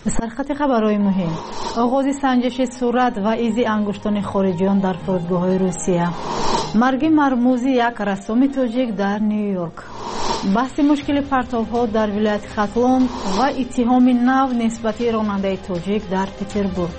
سرخط خبرهای مهم: آغاز سنجش صورت و ایزی انگشتان خارجیان در فرودگاه‌های روسیه. مرگ مرموزی یک رسام تاجیک در نیویورک. بحث مشکل پرتاب‌ها در ولایت خاتلون و اتهام نو نسبت راننده تاجیک در پتربورگ.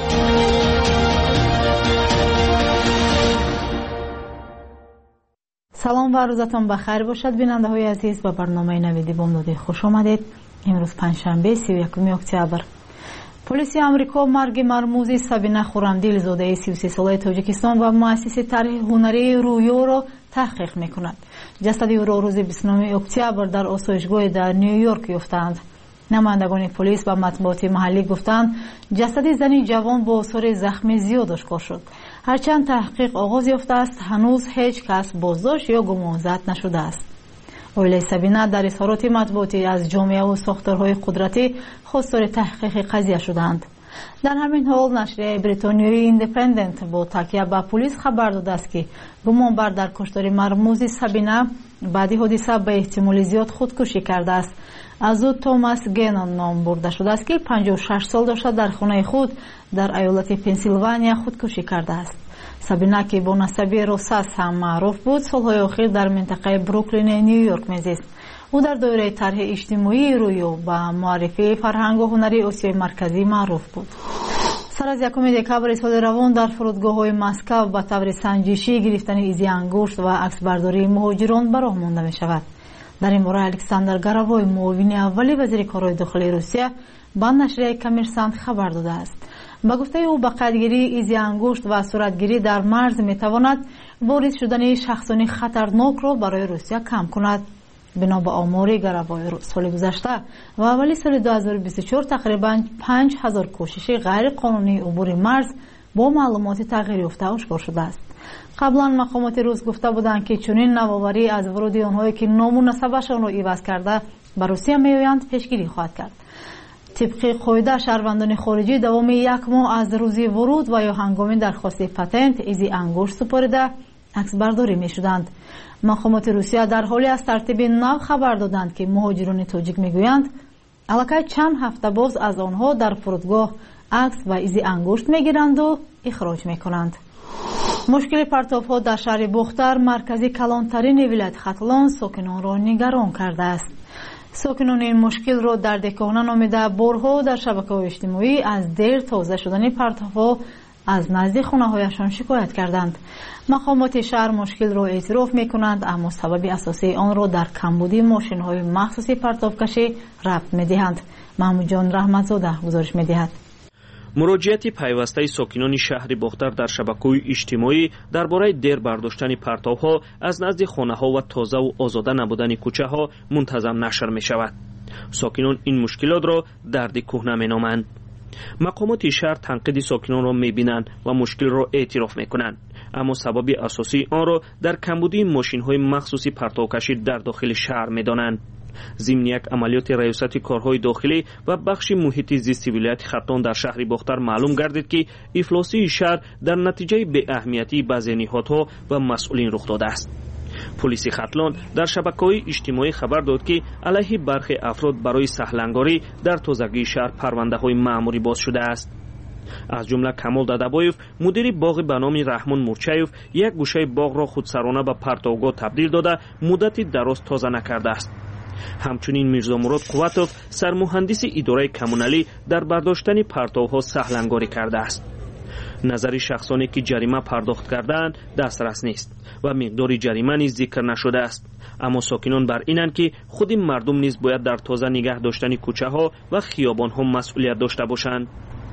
سلام و روزتان بخیر باشد بیننده های عزیز. به برنامه نویدی بامدادی خوش آمدید. امروز پنجشنبه 31 اکتبر. پلیس آمریکا مرگ مرموز سابینه خورمدیل زاده 33 ساله تاجیکستان و مؤسس طرح هنری رویو را تحقیق می‌کند. جسد او را روز 29 اکتبر در آسایشگاه در نیویورک یافتند. نمایندگان پلیس به مطبوعات محلی گفتند جسد زنی جوان با آثار زخم زیاد آشکار شد. هرچند تحقیق آغاز یافته است، هنوز هیچ کس بازداشت یا گمانزد نشده است. اویلی سابینه در اظهارات مطبوعاتی از جامعه و ساختارهای قدرتی خواستار تحقیق قضیه شدند. در همین حال نشریه بریتانیایی ایندیپندنت با تکیه به پلیس خبر داده است که گمانبر در کشتار مرموز سابینه بعد حادثه به احتمال زیاد خودکشی کرده است. از او توماس گنون نام برده شده است که 56 سال داشته در خانه خود در ایالت پنسیلوانیا خودکشی کرده است. سابینه که با نسبی روساس هم معروف بود، سالهای اخیر در منطقه بروکلین نیویورک میزیست. او در دوره طرح اجتماعی رویو با معرفی فرهنگ و هنری آسیای مرکزی معروف بود. سر از 1 دکبر سال روان در فرودگاه‌های مسکو به طور سنجشی گرفتن ایزی انگشت و عکسبرداری مهاجران به راه مانده می شود. در این باره الکساندر گاراوی، معاون اولی وزیر کارهای داخلی روسیه، با نشریه کامرسانت خبر داده است. با گفته او با قدگیری ایزی انگشت و صورتگیری در مرز می تواند وارد شدن شخصانی خطرناک را برای روسیه کم کند. بنا به آمار گاراوی، سال گذشته و اولی سال 2024 تقریبا 5000 کوشش غیر قانونی عبور مرز با معلومات تغییر یافته آشکار شده است. قبلا مقامات روس گفته بودند که چنین نوآوری از ورود آنهایی که نام و نسبشان را عوض کرده به روسیه میآیند پیشگیری خواهد کرد. طبق قاعده شهروندان خارجی دوام 1 ماه از روز ورود و یا هنگام درخواست پتنت ایزی انگشت سپارده عکس برداری می شدند. مقامات روسیه در حالی از ترتیب نو خبر دادند که مهاجران تاجیک میگویند الکی چند هفته باز از آنها در فرودگاه عکس و ایزی انگشت میگیرند و اخراج میکنند. مشکل پرتاب‌ها در شهر بختر، مرکزی کلانترین ولایت خاتلون، ساکنان را نگران کرده است. ساکنان این مشکل را در دکانه نامیده بارها در شبکه‌های اجتماعی از دیر تازه شدن پرتاب‌ها از نزد خانه‌هایشان شکایت کردند. مقامات شهر مشکل را اعتراف می‌کنند، اما سبب اساسی آن را در کمبودی ماشین‌های مخصوص پرتابکشی ربط می‌دهند. محمود جان رحمتزاده گزارش می‌دهد. مراجعت پیوسته ساکنان شهر بختر در شبکه‌های اجتماعی درباره دیر برداشتن پرتاب‌ها از نزد خانه‌ها و تازه و آزاده نبودن کوچه‌ها منتظم نشر می‌شود. ساکنان این مشکلات را درد کهنه می‌نامند. مقامات شهر تنقید ساکنان را می‌بینند و مشکل را اعتراف می‌کنند، اما سبب اساسی آن را در کمبودی ماشین‌های مخصوص پرتابکشی در داخل شهر می‌دانند. ضمن یک عملیات ریاست کارهای داخلی و بخش محیط زیست ولایت خاتلون در شهر بختر معلوم گردید که افلاسی شهر در نتیجه بی اهمیتی بعضی نهادها و مسئولین رخ داده است. پلیس خاتلون در شبکه‌های اجتماعی خبر داد که علیه برخی افراد برای سهلنگاری در تازگی شهر پرونده‌های مأموری باز شده است. از جمله کمال دادابایف، مدیر باغ به نام رحمان مورچایف، یک گوشه باغ را خودسرانه به پرتابگاه تبدیل داده مدتی دراز تازه نکرده است. همچنین میرزا مراد قوتوف، سرمهندس اداره کمونالی، در برداشتن پرتاب‌ها سهلنگاری کرده است. نظر شخصانی که جریمه پرداخت کردند دسترس نیست و مقدار جریمه نیز ذکر نشده است، اما ساکنان بر اینند که خود مردم نیز باید در تازه نگه داشتن کوچه‌ها و خیابان‌ها مسئولیت داشته باشند.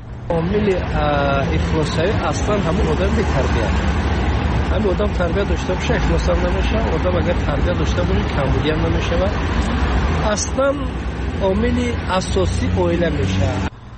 عامل افلاس‌های اصلا همون آدم بی‌تربیت. همین آدم تربیت داشته باشه افلاس هم نمیشه. آدم اگر تربیت داشته باشه کمبودی هم نمیشه. اصلا عامل اساسی عائله میشه.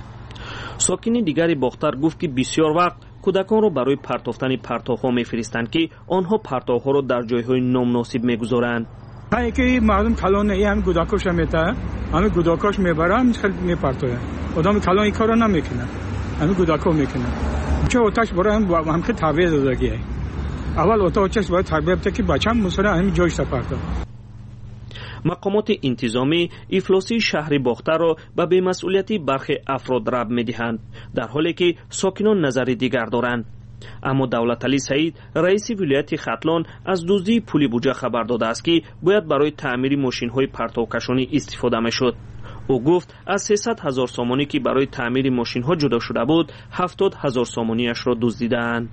ساکنی دیگری بختر گفت که بسیار وقت کودکان را برای پرتافتن پرتاب‌ها می‌فرستند که آنها پرتاب‌ها را در جای‌های نامناسب می‌گذارند. هایی که مردم کلان ای هم گوداکاش میته، همه گوداکاش میبرن خیلی میپرتوه. آدم کلان این کارو نمیکنه. همه گوداکا میکنه. چه آتش برای هم خیلی تربیت دادگیه. اول آتش باید تربیت بده که بچه‌م مثلا همین جایش پرتاب. مقامات انتظامی افلاسی شهر باخته را به بی‌مسئولیتی برخی افراد ربط می‌دهند، در حالی که ساکنان نظر دیگر دارند. اما دولتعلی سعید رئیس ولایت ختلان از دزدی پول بودجه خبر داده است که باید برای تعمیر ماشین‌های پرتوکشانی استفاده می‌شد. او گفت از 300,000 سامانی که برای تعمیر ماشین‌ها جدا شده بود 70,000 سامانیش را دزدیدند.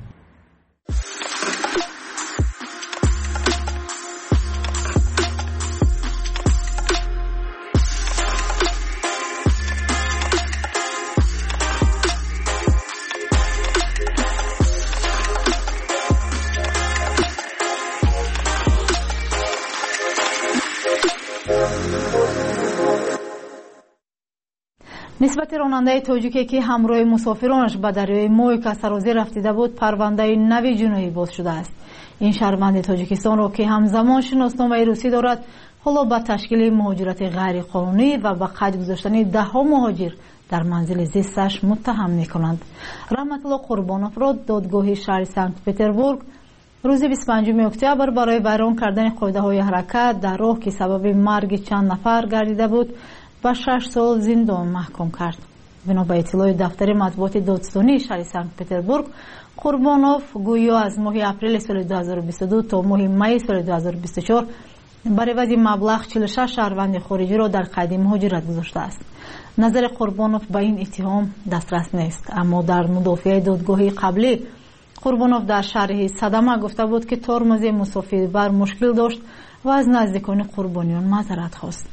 نسبت راننده تاجیکی که همراه مسافرانش به دریای مویکا سرازیر رفتیده بود پرونده نوی جنایی باز شده است. این شهروند تاجیکستان را که همزمان شناسنامه روسی دارد حالا به تشکیل مهاجرت غیر قانونی و به قید گذاشتن ده‌ها مهاجر در منزل زیستش متهم می‌کنند. رحمت الله قربانوف را دادگاه شهر سنت پتربورگ روز 25 اکتبر برای ویران کردن قاعده‌های حرکت در راه که سبب مرگ چند نفر گردیده بود و 6 سال زندان محکوم کرد. بنا به اطلاع دفتر مطبوعات دادستانی شهر سنت پتربورگ، قربانوف گویا از ماه اپریل سال 2022 تا ماه می سال 2024 بر عوض مبلغ 46 شهروند خارجی را در قید مهاجرت گذاشته است. نظر قربانوف به این اتهام دسترس نیست، اما در مدافع دادگاهی قبلی قربانوف در شرح صدمه گفته بود که ترمز مسافربر مشکل داشت و از نزدیکان قربانیان معذرت خواست.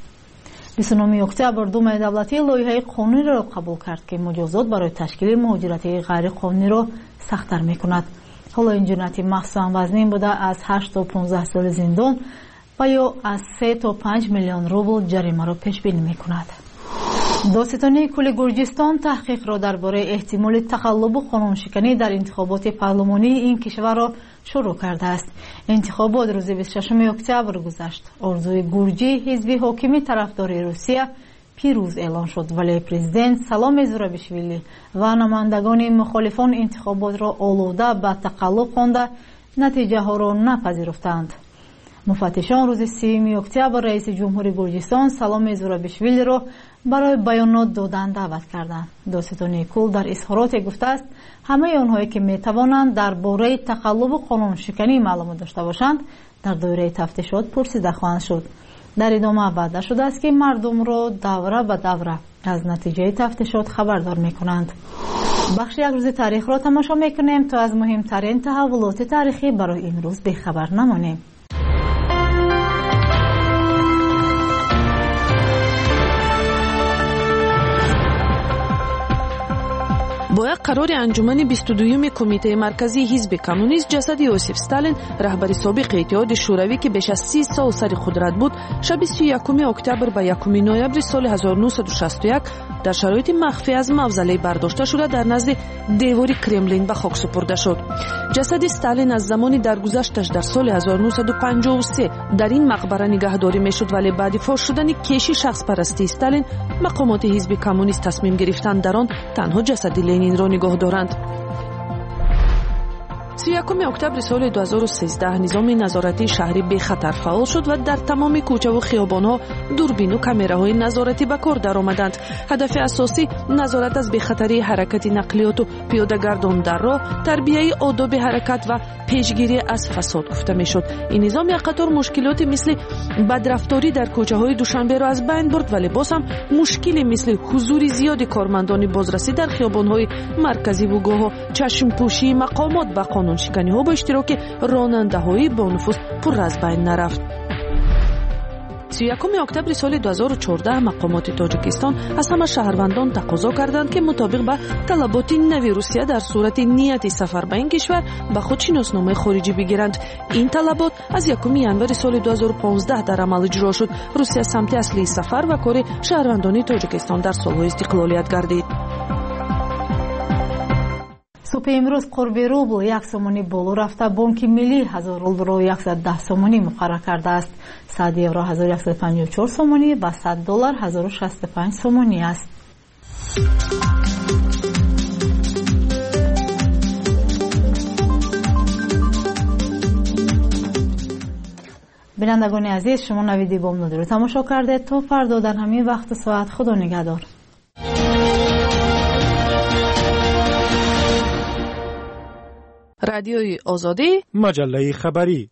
29 اکتبر دوم دولتی لایحه قانونی را قبول کرد که مجازات برای تشکیل مهاجرت غیر قانونی را سخت‌تر می‌کند. حالا این جنایت مخصوصاً وزنین بوده از 8 تا 15 سال زندان و یا از 3 تا 5 میلیون روبل جریمه را پیش بینی می‌کند. دادستانی کل گرجستان تحقیق را درباره احتمال تقلب و قانونشکنی در انتخابات پارلمانی این کشور را شروع کرده است. انتخابات روز 26 اکتبر گذشت. ارزوی گرجی حزب حاکم طرفدار روسیه پیروز اعلان شد، ولی پرزیدنت سلام زورابیشویلی و نمایندگان مخالفان انتخابات را آلوده به تقلب خوانده نتیجه ها را نپذیرفتند. مفتشان روز 3 اکتبر رئیس جمهوری گرجستان سلام زورابیشویلی را برای بیانات دادن دعوت کردند. دادستانی کل در اظهارات گفته است همه آنهایی که میتوانند درباره تقلب و قانون شکنی معلومات داشته باشند در دایره تفتیشات پرسیده خواهند شد. در ادامه وعده شده است که مردم را دوره به دوره از نتیجه تفتیشات خبردار میکنند. بخش یک روز تاریخ را تماشا میکنیم تا از مهمترین تحولات تاریخی برای این روز بیخبر نمانیم. با یک قرار انجمن 22 کمیته مرکزی حزب کمونیست جسد یوسف استالین رهبر سابق اتحاد شوروی که بیش از 30 سال سر قدرت بود شب 31 اکتبر به 1 نوامبر سال 1961 در شرایط مخفی از موزله برداشته شده در نزد دیوار کرملین به خاک سپرده شد. جسد استالین از زمانی درگذشتش در سال 1953 در این مقبره نگهداری میشد، ولی بعد فاش شدن کیش شخص پرستی استالین مقامات حزب کمونیست تصمیم گرفتند در آن تنها جسد لنین را نگاه دارند. 31 اکتبر سال 2013 نظام نظارتی شهری به خطر فعال شد و در تمام کوچه و خیابان‌ها دوربین و کامراهای نظارتی به کار درآمدند. هدف اساسی نظارت از بی‌خطری حرکت نقلیات و پیاده‌گردان در راه، تربیت آداب حرکت و پیشگیری از فساد گفته می‌شد. این نظام یک قطار مشکلات مثل بدرفتاری در کوچه‌های دوشنبه را از بین برد، ولی باز هم مشکلی مثل حضور زیاد کارمندان بازرسی در خیابان‌های مرکزی و گاه‌ها چشم‌پوشی مقامات و قانون شکنی ها با اشتراک راننده های با نفوذ پر از بین نرفت. 31 اکتبر سال 2014 مقامات تاجیکستان از همه شهروندان تقاضا کردند که مطابق به طلبات نوی روسیه در صورت نیت سفر به این کشور به خود شناسنامه خارجی بگیرند. این طلبات از 1 ژانویه سال 2015 در عمل اجرا شد. روسیه سمت اصلی سفر و کار شهروندان تاجیکستان در سالهای استقلالیت گردید. صبح امروز قرب روبل 1 سومانی بالا رفته. بانک ملی 1000 روبل را 110 سومانی مقرر کرده است. 100 یورو 1154 سومانی و 100 دلار 1065 سومانی است. بینندگان عزیز، شما نوید بامدادی رو تماشا کردید. تا فردا در همین وقت ساعت خدا نگهدار. رادیوی آزادی، مجله خبری.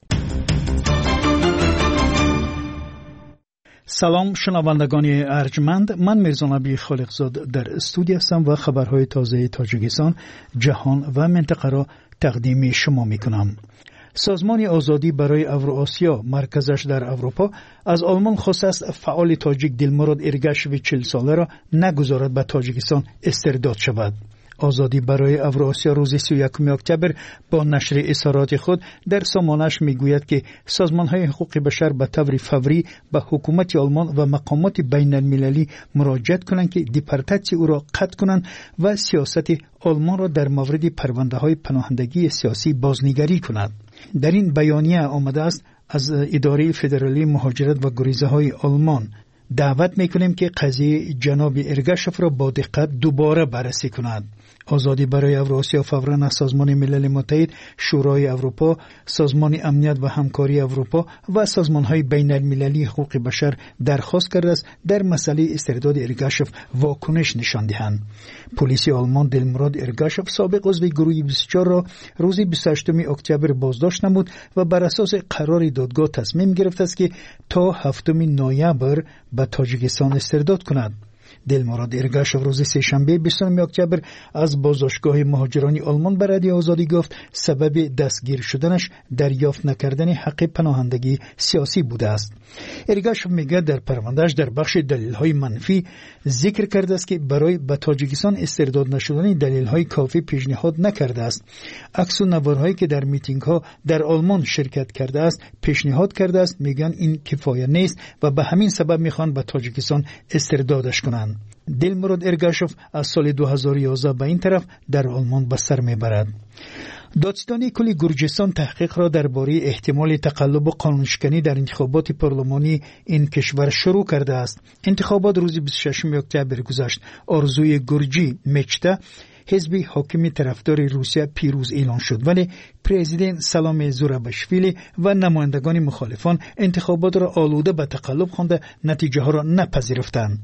سلام شنوندگان ارجمند، من میرزا نبی خالقزاد در استودیو هستم و خبرهای تازه تاجیکستان، جهان و منطقه را تقدیم شما میکنم. سازمان آزادی برای اوراسیا مرکزش در اروپا از آلمان خواسته است فعال تاجیک دلمراد ارگاشوی 40 ساله را نگذارد به تاجیکستان استرداد شود. آزادی برای اوراسیا روز 31 اکتبر با نشر اظهارات خود در سامانه‌اش میگوید که سازمان‌های حقوق بشر به طور فوری به حکومت آلمان و مقامات بین المللی مراجعه کنند که دیپورتاسیون او را قطع کنند و سیاست آلمان را در مورد پرونده‌های پناهندگی سیاسی بازنگری کنند. در این بیانیه آمده است از اداره فدرالی مهاجرت و گریزه‌های آلمان دعوت میکنیم که قضیه جناب ارگاشوف را با دقت دوباره بررسی کند. آزادی برای اوراسیا فوراً از سازمان ملل متحد، شورای اروپا، سازمان امنیت و همکاری اروپا و سازمان‌های بین المللی حقوق بشر درخواست کرده است در مسئله استرداد ارگاشوف واکنش نشان دهند. پلیس آلمان دلمراد ارگاشوف سابق عضو گروه 24 را روز 28 اکتبر بازداشت نمود و بر اساس قرار دادگاه تصمیم گرفت است که تا 7 نوامبر به تاجیکستان استرداد کند. دلمراد ارگاشوف روز سه‌شنبه 20 اکتبر از بازداشتگاه مهاجران آلمان به رادیو آزادی گفت سبب دستگیر شدنش دریافت نکردن حق پناهندگی سیاسی بوده است. ارگاشوف میگه در پروندهش در بخش دلیل‌های منفی ذکر کرده است که برای به تاجیکستان استرداد نشدن دلیل‌های کافی پیشنهاد نکرده است. عکس و نوارهایی که در میتینگ‌ها در آلمان شرکت کرده است پیشنهاد کرده است، میگن این کفایه نیست و به همین سبب میخوان به تاجیکستان استردادش کنند. دلمراد ارگاشوف از سال 2011 به این طرف در آلمان به سر میبرد. دادستانی کل گرجستان تحقیق را درباره احتمال تقلب و قانونشکنی در انتخابات پارلمانی این کشور شروع کرده است. انتخابات روز 26 اکتبر گذشت. آرزوی گرجی مچتا حزب حاکم طرفدار روسیه پیروز اعلان شد، ولی پرزیدنت سلام زوراباشویلی و نمایندگان مخالفان انتخابات را آلوده به تقلب خوانده نتیجه ها را نپذیرفتند.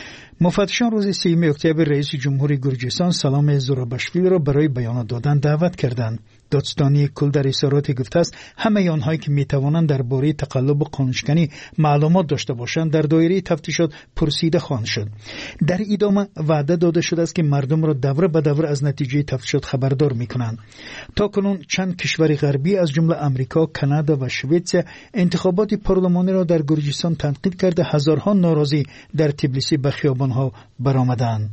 مفتشان روز 3 اکتبر رئیس جمهوری گرجستان سلام زوراباشویلی را برای بیان دادن دعوت کردند. دادستانی کل در اظهارات گفته است همه آنهایی که میتوانند درباره تقلب و قانونشکنی معلومات داشته باشند در دایره تفتیشات پرسیده خواهند شد. در ادامه وعده داده شده است که مردم را دوره به دوره از نتیجه تفتیشات خبردار میکنند. تاکنون چند کشور غربی از جمله امریکا، کانادا و سوئیس انتخابات پارلمانی را در گرجستان تنقید کرده هزارها ناراضی در تبلیسی به خیابانها برآمدند.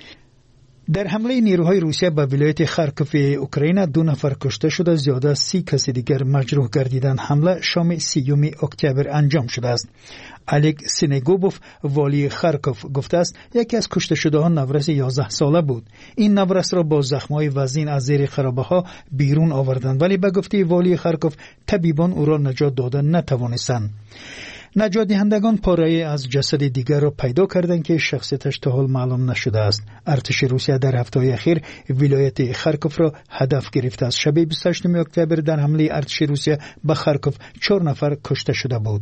در حمله نیروهای روسیه به ولایت خارکوف اوکراین 2 نفر کشته شده، زیاده از 30 کس دیگر مجروح گردیدند. حمله شام 30 اکتبر انجام شده است. الک سینگوبوف والی خارکوف گفته است یکی از کشته شده‌ها نورس 11 ساله بود. این نورس را با زخم‌های وزین از زیر خرابه‌ها بیرون آوردند، ولی به گفته والی خارکوف طبیبان او را نجات دادن نتوانستند. نجات دهندگان پاره از جسد دیگر را پیدا کردند که شخصیتش تا حال معلوم نشده است. ارتش روسیه در هفته اخیر ولایت خارکوف را هدف گرفته است. شب 28 اکتبر در حمله ارتش روسیه به خارکوف 4 نفر کشته شده بود.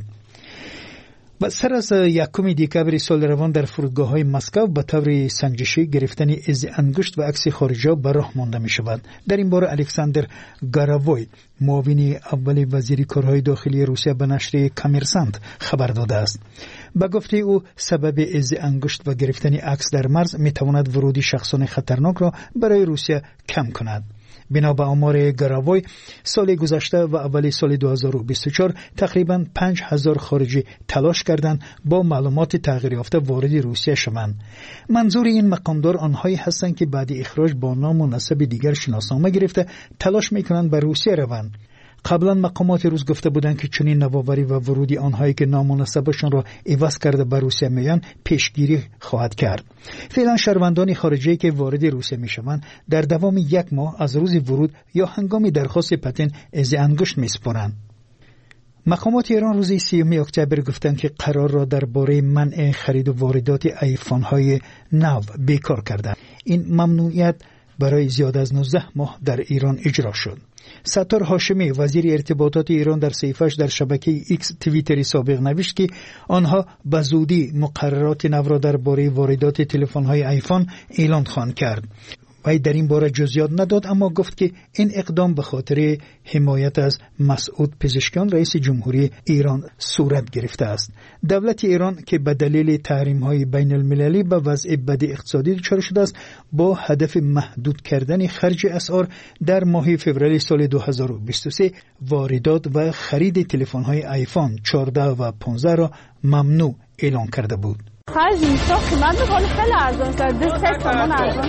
و سر از 1 دکبر سال روان در فرودگاه‌های مسکو به طور سنجشی گرفتن از انگشت و عکس خارجه به راه مانده می شود. در این باره الکساندر گاراوی معاون اول وزیر کارهای داخلی روسیه به نشر کامرسانت خبر داده است. به گفته او سبب از انگشت و گرفتن عکس در مرز می تواند ورود شخصان خطرناک را برای روسیه کم کند. بنا به آمار گراوی سال گذشته و اول سال 2024 تقریباً 5000 خارجی تلاش کردند با معلومات تغییر یافته وارد روسیه شوند. منظور این مقامدار آنهایی هستند که بعد اخراج با نام و نسب دیگر شناسنامه گرفته تلاش میکنند به روسیه روند. قبلا مقامات روس گفته بودند که چنین نوآوری و ورودی آنهایی که نام و نسبشان را عوض کرده به روسیه میان پیشگیری خواهد کرد. فعلا شهروندان خارجی که وارد روسیه میشوند در دوام 1 ماه از روز ورود یا هنگام درخواست پتن از انگشت میسپارند. مقامات ایران روز 30 اکتبر گفتند که قرار را درباره منع خرید و واردات آیفون‌های نو بیکار کردند. این ممنوعیت برای زیاد از 19 ماه در ایران اجرا شد. ستار هاشمی وزیر ارتباطات ایران در صحیفه‌اش در شبکه ایکس توییتری سابق نوشت که آنها به زودی مقررات نو را درباره واردات تلفن‌های آیفون اعلان خواهند کرد. وی در این باره جزئیات نداد، اما گفت که این اقدام به خاطر حمایت از مسعود پزشکیان رئیس جمهوری ایران صورت گرفته است. دولت ایران که به دلیل تحریم‌های بین المللی به وضع بد اقتصادی دچار شده است، با هدف محدود کردن خرج اسعار در ماه فوریه سال 2023 واردات و خرید تلفن‌های آیفون 14 و 15 را ممنوع اعلان کرده بود. خرج نیستا قیمت میکنه خیلی ارزان کرده 3 تومن ارزان.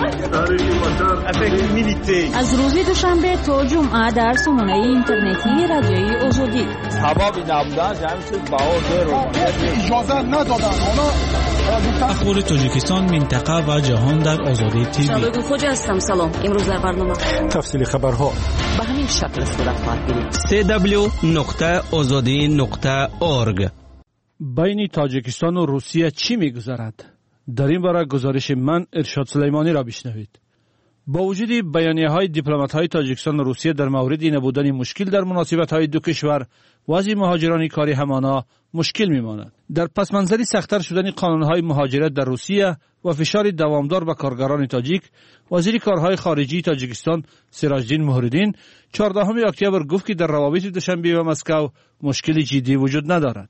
از روز دوشنبه تا جمعه در سامانه اینترنتی رادیوی آزادی سبابی نبودن جمعی چیز باور رو اجازه ندادن. اخبار تاجیکستان، منطقه و جهان در آزادی تیوی. شبکه خوج هستم. سلام. امروز در برنامه تفصیل خبرها به همین شکل صورت خواهد گرفت. www.azadi.org. بین تاجیکستان و روسیه چی می‌گذرد؟ در این باره گزارش من ارشاد سلیمانی را بشنوید. با وجود بیانیه‌های دیپلمات‌های تاجیکستان و روسیه در مورد نبودن مشکل در مناسبت‌های دو کشور، وضع مهاجران کاری همانا مشکل می‌ماند. در پس منظر سخت‌تر شدن قانون‌های مهاجرت در روسیه و فشار دوامدار به کارگران تاجیک، وزیر کارهای خارجی تاجیکستان سراجدین مهردین 14 اکتبر گفت که در روابط دوشنبه و مسکو مشکلی جدی وجود ندارد.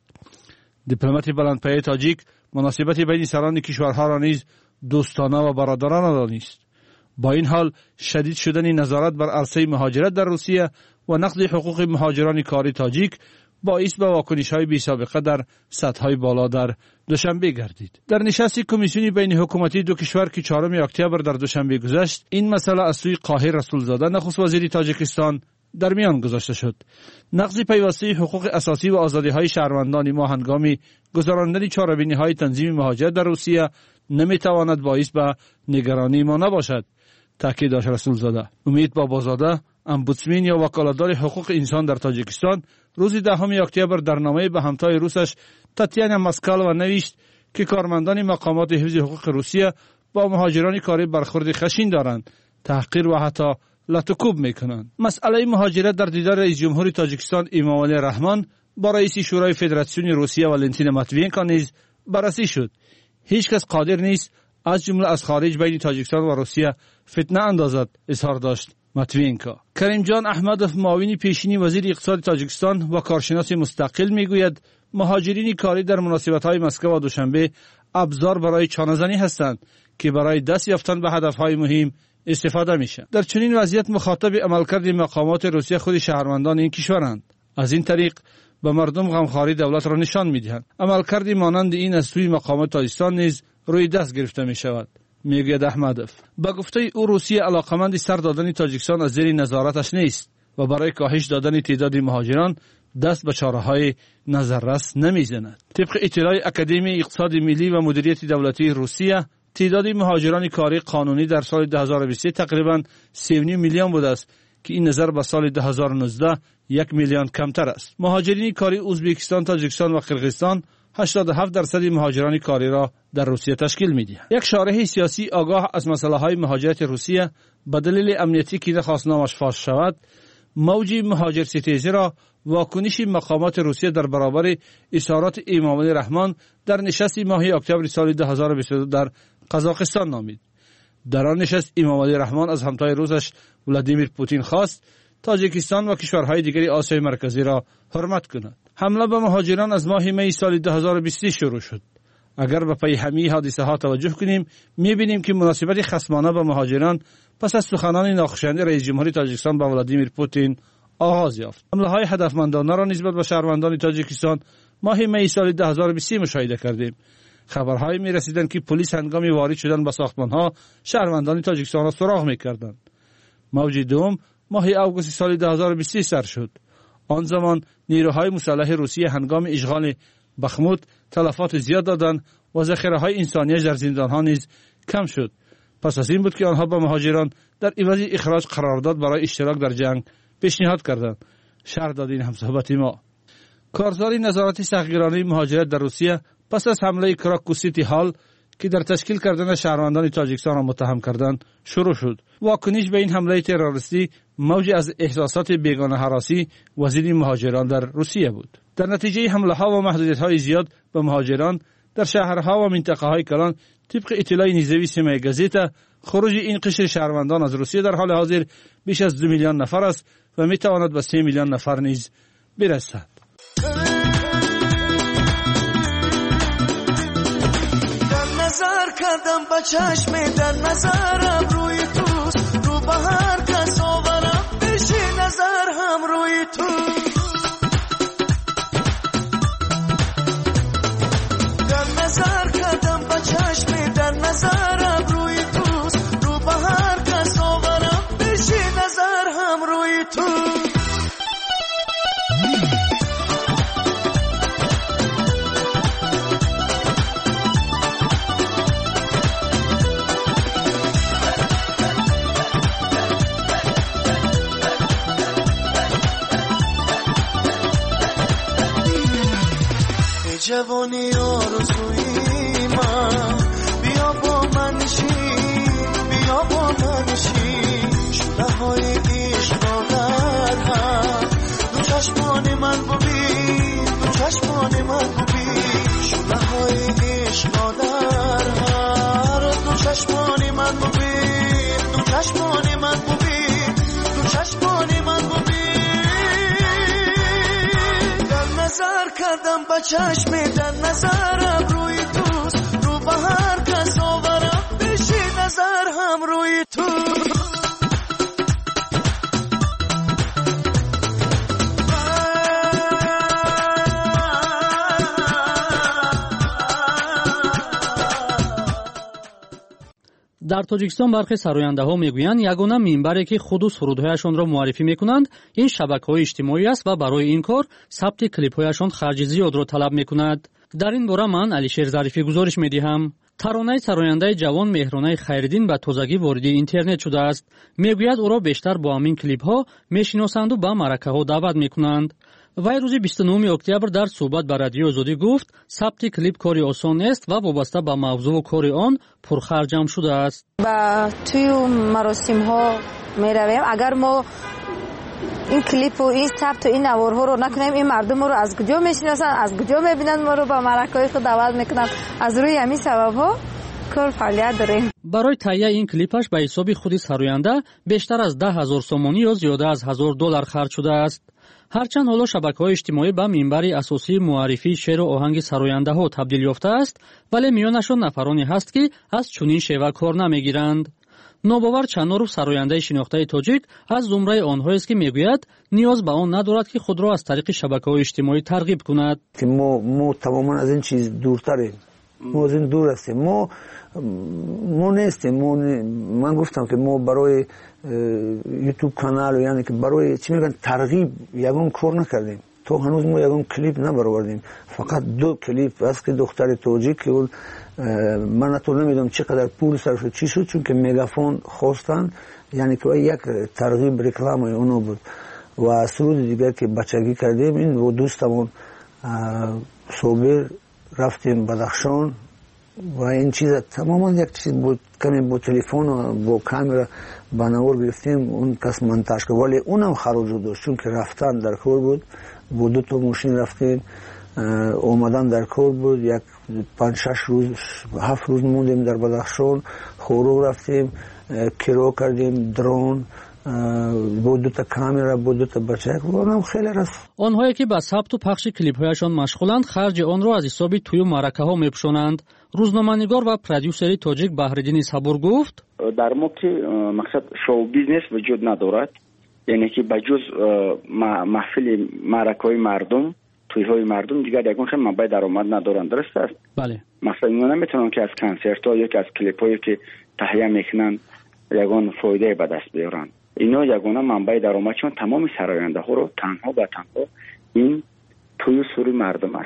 دیپلمات بلندپایه تاجیک مناسبت بین سران کشورها را نیز دوستانه و برادرانه دانست. با این حال شدید شدن نظارت بر عرصه مهاجرت در روسیه و نقض حقوق مهاجران کاری تاجیک باعث به واکنش‌های بی‌سابقه در سطح‌های بالا در دوشنبه گردید. در نشست کمیسیون بین حکومتی دو کشور که 4 اکتبر در دوشنبه گذشت، این مسئله از سوی قاهر رسولزاده نخست وزیر تاجیکستان در میان گذاشته شد. نقض پیوسته حقوق اساسی و آزادی‌های شهروندان ما هنگام گذراندن چاره‌بینی‌های تنظیم مهاجرت در روسیه نمی‌تواند باعث به نگرانی ما نباشد، تاکید داشت رسولزاده. امید بابازاده، امبودسمن یا وکالتدار حقوق انسان در تاجیکستان، روز 10 اکتبر در نامه به همتای روسش تاتیانا ماسکالوا نوشت که کارمندان مقامات حفظ حقوق روسیه با مهاجران کاری برخورد خشن دارند، تحقیر و حتی لطکوب میکنند. مسئله مهاجرت در دیدار رئیس جمهور تاجیکستان امامعلی رحمان با رئیس شورای فدراسیون روسیه والنتین ماتوینکا نیز بررسی شد. هیچ کس قادر نیست از جمله از خارج بین تاجیکستان و روسیه فتنه اندازد، اظهار داشت ماتوینکا. کریم جان احمدوف، معاون پیشینی وزیر اقتصاد تاجیکستان و کارشناس مستقل، میگوید مهاجرین کاری در مناسبت‌های مسکو و دوشنبه ابزار برای چانه‌زنی هستند که برای دست یافتن به هدف‌های مهم استفاده میشه. در چنین وضعیت مخاطب عملکرد مقامات روسیه خود شهروندان این کشورند. از این طریق به مردم غمخواری دولت را نشان میدهند. عملکرد مانند این از سوی مقامات تاجیکستان نیز روی دست گرفته می شود، میگوید احمدوف. به گفته او روسیه علاقمند سر دادن تاجیکستان از زیر نظارتش نیست و برای کاهش دادن تعداد مهاجران دست به چاره‌های نظررس نمیزند. طبق اطلاع اکادمی اقتصاد ملی و مدیریت دولتی روسیه، تعداد مهاجران کاری قانونی در سال 2023 تقریباً 3.5 میلیون بوده است که این نظر به سال 2019 1 میلیون کمتر است. مهاجرین کاری ازبکستان، تاجیکستان و قرقیزستان 87% مهاجران کاری را در روسیه تشکیل می‌دهند. یک شارح سیاسی آگاه از مسائل مهاجرت روسیه به دلیل امنیتی که نخواست نامش فاش شود، موج مهاجر ستیزی را واکنش مقامات روسیه در برابر اظهارات امامعلی رحمان در نشست ماه اکتبر سال 2022 در قزاقستان نامید. در آن نشست امامعلی رحمان از همتای روسش ولادیمیر پوتین خواست تاجیکستان و کشورهای دیگر آسیای مرکزی را حرمت کند. حمله به مهاجران از ماه می سال 2023 شروع شد. اگر به پی همه حادثه ها توجه کنیم، می‌بینیم که مناسبت خصمانه به مهاجران پس از سخنان ناخوشایند رئیس جمهور تاجیکستان با ولادیمیر پوتین آغاز یافت. حمله‌های هدفمندانه را نسبت به شهروندان تاجیکستان ماه می سال 2023 مشاهده کردیم. خبرهایی می‌رسیدند که پلیس هنگام وارد شدن به ساختمان‌ها شهروندان تاجیکستان را سراغ می‌کردند. موج دوم ماه آگوست سال 2023 سر شد. آن زمان نیروهای مسلح روسیه هنگام اشغال بخموت تلفات زیاد دادند و ذخیره‌های انسانی در زندان‌ها نیز کم شد. پس از این بود که آنها به مهاجران در عوض اخراج قرارداد برای اشتراک در جنگ پیشنهاد کردند. شرح داد این همصحبت ما. کارزار نظارت سختگیرانه مهاجرت در روسیه پس از حمله کراکو سیتی هال که در تشکیل کردن شهروندان تاجیکستان را متهم کردند شروع شد. واکنش به این حمله تروریستی موجی از احساسات بیگانه هراسی وزیر مهاجران در روسیه بود. در نتیجه حمله ها و محدودیت های زیاد به مهاجران در شهرها و منطقه های کلان طبق اطلاع نیزوی سیمای گازیتا، خروج این قشر شهروندان از روسیه در حال حاضر بیش از 2 میلیون نفر است و می تواند به 3 میلیون نفر نیز برسد. در نظر کردم با چشم در نظرم روی توست، رو به هر کس آورم بشی نظر هم روی تو. در نظر کردم با چشم در نظرم روی توست، رو به هر کس آورم بشی نظر هم روی تو. جوانی آرزوی من، بیا با من شین، بیا با من شین، شده های عشق را در هم، دو چشمان من ببین، دو چشمان من ببین، شده های عشق را در هم، دو چشمان من ببین، دو چشمان من ببین، دو چشمان من ببین. نظر کردم با چشم در نظرم روی توست، رو به هر کس آورم بشی نظر هم روی تو. در تاجیکستان برخی سراینده‌ها میگویند یگانه منبری که خود سرودهایشان را معرفی میکنند این شبکه‌های اجتماعی است و برای این کار ثبت کلیپ‌هایشان خرج زیاد را طلب میکند. در این باره من علیشیر ظریفی گزارش میدهم. ترانه سراینده جوان مهرانه خیرالدین به تازگی وارد اینترنت شده است. میگوید او را بیشتر با همین کلیپ‌ها میشناسند و به معرکه‌ها دعوت میکنند. وی روز 29 اکتبر در صحبت با رادیو آزادی گفت ثبت کلیپ کاری آسان است و وابسته به موضوع و کار آن پرخرجم شده است. با توی مراسم ها می رویم، اگر ما این کلیپ و این ثبت و این نوارها رو نکنیم، این مردم رو از کجا میشناسن، از کجا میبینن ما رو به معرکه‌های خود دعوت میکنن. از روی همین سبب ها کار فعالیت داریم. برای تهیه این کلیپش به حساب خود سراینده بیشتر از 10,000 سومانی یا زیاده از $1,000 خرج شده است. هرچند حالا شبکه‌های اجتماعی به منبری اساسی معرفی شعر و آهنگ سراینده‌ها تبدیل یافته است، ولی میانشان نفرانی هست که از چنین شیوه کار نمیگیرند. ناباور چنارو سراینده شناخته تاجیک از زمره آنهایی است که میگوید نیاز به آن ندارد که خود را از طریق شبکه‌های اجتماعی ترغیب کند. که ما تماما از این چیز دورتریم، ما از این دور هستیم، ما نیستیم. من گفتم که ما برای یوتیوب کانال یعنی که برای چی میگن ترغیب یگان کار نکردیم. تو هنوز ما یگان کلیپ نبروردیم. فقط 2 کلیپ است که دختر تاجیک که من تو نمیدونم چقدر پول صرف شد چی شد، چون که میگافون خواستن، یعنی که یک ترغیب رکلام اونو بود. و سرود دیگر که بچگی کردیم این و دوستمون صبر رفتیم بدخشان و این چیز تماما یک چیز بود، کمی با تلفن و با کامera بنور گرفتیم، اون کس منتاج کرد، ولی اونم خراج داشت چون که رفتن در کار بود. با 2 تا ماشین رفتیم، اومدن در کار بود. یک 5-6 روز 7 روز موندیم در بدخشان. خورو رفتیم، کرو کردیم، درون با 2 تا کامera، با 2 تا بچه، اونم خیلی رفت. آنهایی که به ثبت و پخش کلیپ هایشان مشغولند خرج آن را از حساب توی معرکه ها میپوشانند. روزنامه‌نگار و پرودیوسر تاجیک بحرالدین صبور گفت در ما که مقصد شو بیزنس وجود ندارد، یعنی که بجز محفل معرکه‌های مردم، توی‌های مردم دیگر یگان خیلی منبع درآمد ندارند. درست است؟ بله. مثلا اینا نمیتونن که از کنسرت‌ها یا که از کلیپ‌هایی که تهیه میکنن یگان فایده به دست بیارن. اینا یگانه منبع درآمدشون تمام سراینده‌ها رو تنها و تنها این توی سوری مردم است.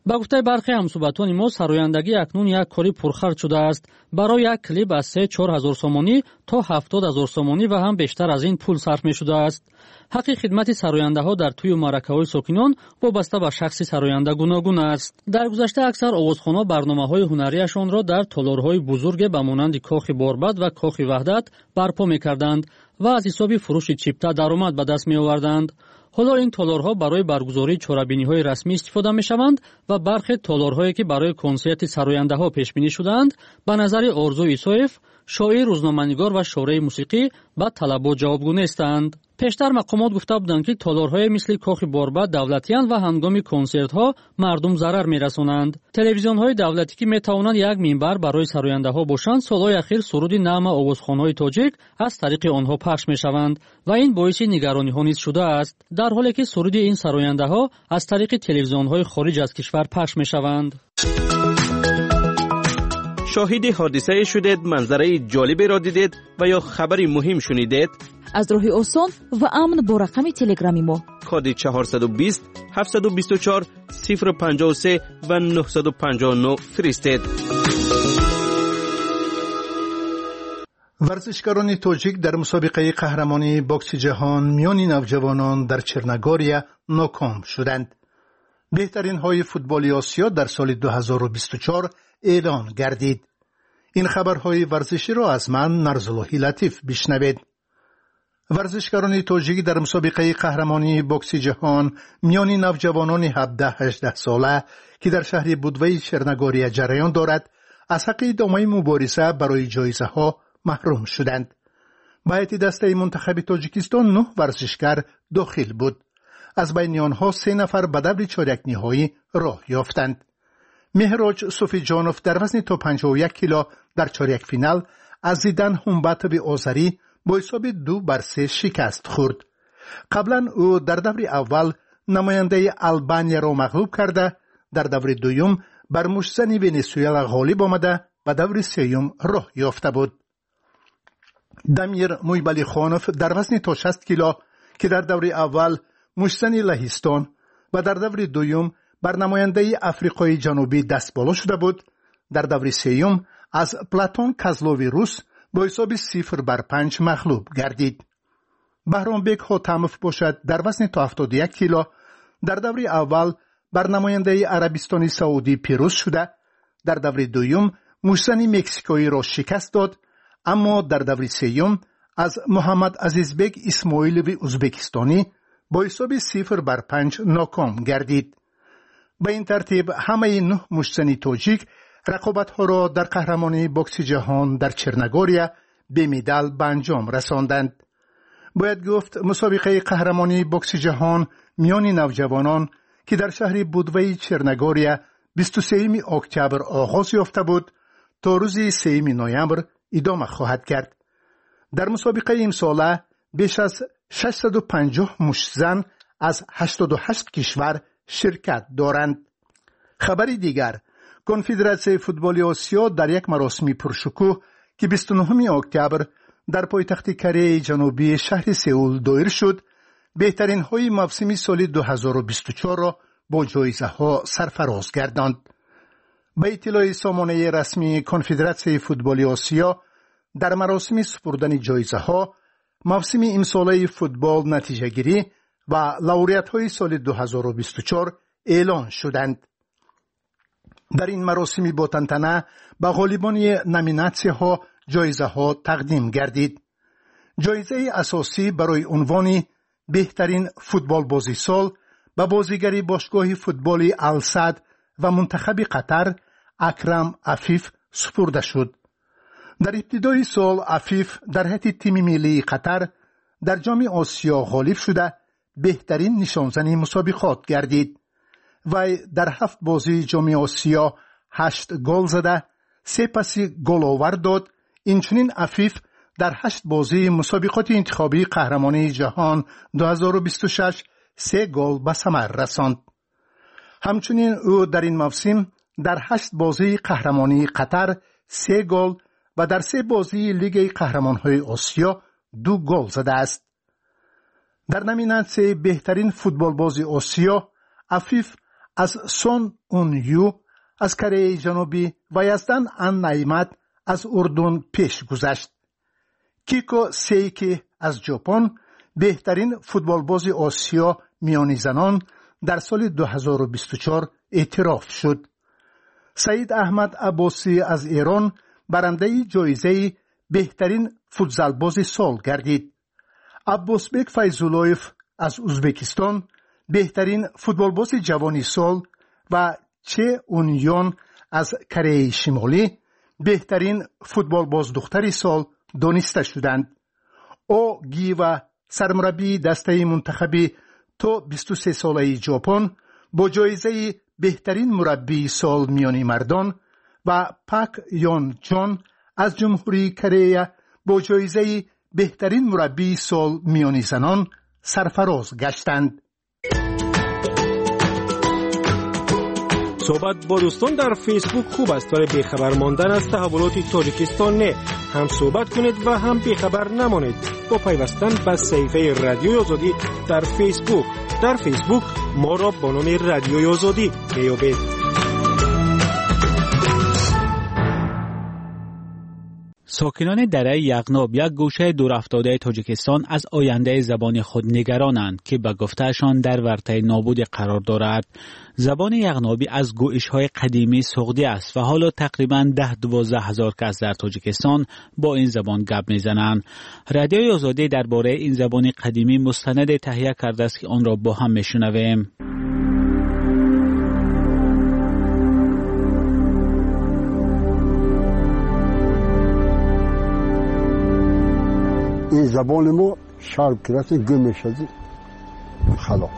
با گفته برخی همصحبتان ما سرآیندگی اکنون یک کاری پرخرج شده است. برای یک کلیپ از 3-4 هزار سومانی تا 70,000 سومانی و هم بیشتر از این پول صرف می شده است. حق خدمت سراینده ها در توی معرکه‌های ساکنان وابسته به شخص سراینده گوناگون است. در گذشته اکثر آوازخوان‌ها برنامه‌های هنریشان را در تالارهای بزرگ به مانند کاخ باربد و کاخ وحدت برپا می‌کردند و از حساب فروش چیپتا درآمد به دست می‌آوردند. حالا این تالارها برای برگزاری چاره‌بینی‌های رسمی استفاده می‌شوند و برخی تالارهایی که برای کنسرت سراینده‌ها پیش بینی شدند به نظر آرزو ایسایف، شاعر، روزنامه‌نگار و شارع موسیقی به طلبات جوابگو نیستند. پیشتر مقامات گفته بودند که تالارهای مثل کاخ باربد دولتی‌اند و هنگام کنسرت‌ها مردم ضرر می‌رسانند. تلویزیون‌های دولتی که می‌توانند یک منبر برای سراینده‌ها باشند، سال‌های اخیر سرود نام آوازخوان‌های تاجیک از طریق آنها پخش می‌شوند و این باعث نگرانی‌ها نیز شده است، در حالی که سرود این سراینده‌ها از طریق تلویزیون‌های خارج از کشور پخش می‌شوند. شاهد حادثه شدید، منظره جالبی را دیدید و یا خبری مهم شنیدید؟ از راه آسان و امن با رقم تلگرامی ما کد 420 724 053 و 959 فرستید. ورزشکاران تاجیک در مسابقه قهرمانی بوکس جهان میان نوجوانان در چرنگوریا ناکام شدند. بهترین های فوتبال آسیا در سال 2024 اعلان گردید. این خبرهای ورزشی را از من نرزاللهی لطیف بشنوید. ورزشکاران تاجیک در مسابقه قهرمانی بوکس جهان میان نوجوانان 17-18 ساله که در شهر بودوی چرنگوریا جریان دارد از حق ادامه مبارزه برای جایزه ها محروم شدند. به هیئت دسته منتخب تاجیکستان 9 ورزشکار داخل بود. از بین آنها 3 نفر به دور چهارک نهایی راه یافتند. مهراج صوفیجانوف در وزن تا 51 کیلو در چهارک فینال از زیدان همباتوی آذری با حساب 2-3 شکست خورد. قبلا او در دور اول نماینده آلبانیا را مغلوب کرده، در دور دوم بر مشتزن ونزوئلا غالب آمده و دور سوم راه یافته بود. دمیر مویبالی خانوف در وزن تا 60 کیلو که در دور اول مشتزن لهستان و در دور دوم بر نماینده آفریقای جنوبی دست بالا شده بود، در دور سوم از پلاتون کازلووی روس با حساب 0-5 مغلوب گردید. بهرامبک حاتموف باشد در وزن تا 71 کیلو در دور اول بر نماینده عربستان سعودی پیروز شده، در دور دوم مشتزن مکزیکایی را شکست داد، اما در دور سوم از محمد عزیزبک اسماعیلوی ازبکستانی با حساب 0-5 ناکام گردید. به این ترتیب همه 9 مشتزن تاجیک رقابت‌ها را در قهرمانی بوکس جهان در چرنگوریا به مدال به انجام رساندند. باید گفت مسابقه قهرمانی بوکس جهان میان نوجوانان که در شهر بودوی چرنگوریا 23 اکتبر آغاز یافته بود تا روز 3 نوامبر ادامه خواهد کرد. در مسابقه امساله بیش از 650 مشتزن از 88 کشور شرکت دارند. خبری دیگر، کنفدراسیون فوتبال آسیا در یک مراسم پرشکوه که 29 اکتبر در پایتخت کره جنوبی شهر سئول دایر شد، بهترین های موسم سال 2024 را با جایزه ها سرفراز گرداند. به اطلاع سامانه رسمی کنفدراسیون فوتبال آسیا، در مراسم سپردن جایزه ها موسم امساله فوتبال نتیجه گیری و لوریت های سال 2024 اعلان شدند. در این مراسم با تنتنه به غالبان نامیناسیون ها جایزه ها تقدیم گردید. جایزه اساسی برای عنوان بهترین فوتبال بازی سال به بازیگر باشگاه فوتبال السد و منتخب قطر اکرم عفیف سپرده شد. در ابتدای سال عفیف در هیئت تیم ملی قطر در جام آسیا غالب شده بهترین نشانزن مسابقات گردید. وی در 7 بازی جام آسیا 8 گل زده، 3 پاس گل آور داد. اینچنین عفیف در 8 بازی مسابقات انتخابی قهرمانی جهان 2026 3 گل به ثمر رساند. همچنین او در این موسم در 8 بازی قهرمانی قطر 3 گل و در 3 بازی لیگ قهرمان‌های آسیا 2 گل زده است. در نامیناسیون بهترین فوتبال بازی آسیا عفیف از سون اون یو از کره جنوبی و یزدان ان نعیمت از اردن پیش گذشت. کیکو سیکی از ژاپن بهترین فوتبالباز آسیا میانی زنان در سال 2024 اعتراف شد. سعید احمد عباسی از ایران برنده جایزه بهترین فوتزالباز سال گردید. عباسبک فیض‌اللهیف از ازبکستان بهترین فوتبالباز جوانی سال و چه اونیون از کره شمالی بهترین فوتبالباز دختری سال دانسته شدند. او گیوا سرمربی دسته منتخبی تا 23 ساله ژاپن با جایزه بهترین مربی سال میانی مردان و پاک یون جون از جمهوری کره با جایزه بهترین مربی سال میانی زنان سرفراز گشتند. صحبت با دوستان در فیسبوک خوب است ولی بیخبر ماندن از تحولات تاجیکستان نه. هم صحبت کنید و هم بیخبر نمانید با پیوستن به صفحه رادیوی آزادی در فیسبوک. در فیسبوک ما را با نام رادیوی آزادی بیابید. ساکنان دره یغناب یک گوشه دورافتاده تاجیکستان از آینده زبان خود نگرانند که به گفتهشان در ورطه نابود قرار دارد. زبان یغنابی از گویش‌های قدیمی سوخته است و حالا تقریباً 10-12 هزار کس در تاجیکستان با این زبان گپ می‌زنند. رادیوی آزادی درباره این زبان قدیمی مستند تهیه کرده است که آن را با هم می‌شنویم. این زبان ما شرب کرده گم شده خلاص.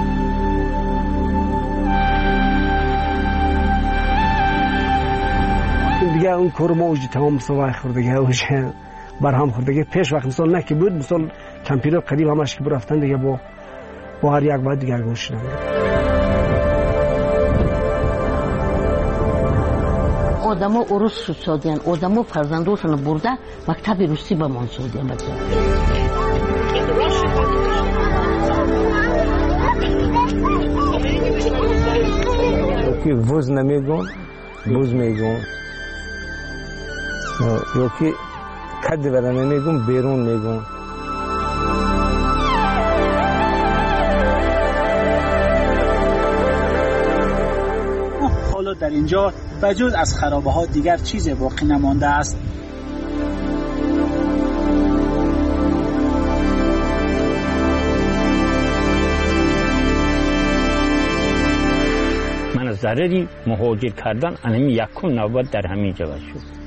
دیگه اون کار ما وجود تمام سوای خوردگی وجه برهم خوردگی پیش وقت مثال نه که بود مثال کمپیوتر قدیم همش که برفتن دیگه با هر یک باید دیگر گوش ندید. آدما عروس شد سادیان، آدما فرزندوشون برده مکتب روسی به من سادیان بچه. یکی وز نمیگون، بوز میگون. یکی کد ورا نمیگون، بیرون میگون. حالا در اینجا بجز از خرابه ها دیگر چیزی باقی نمانده است. من از ضرری مهاجر کردن انمی یکم نوبت در همین جا شد.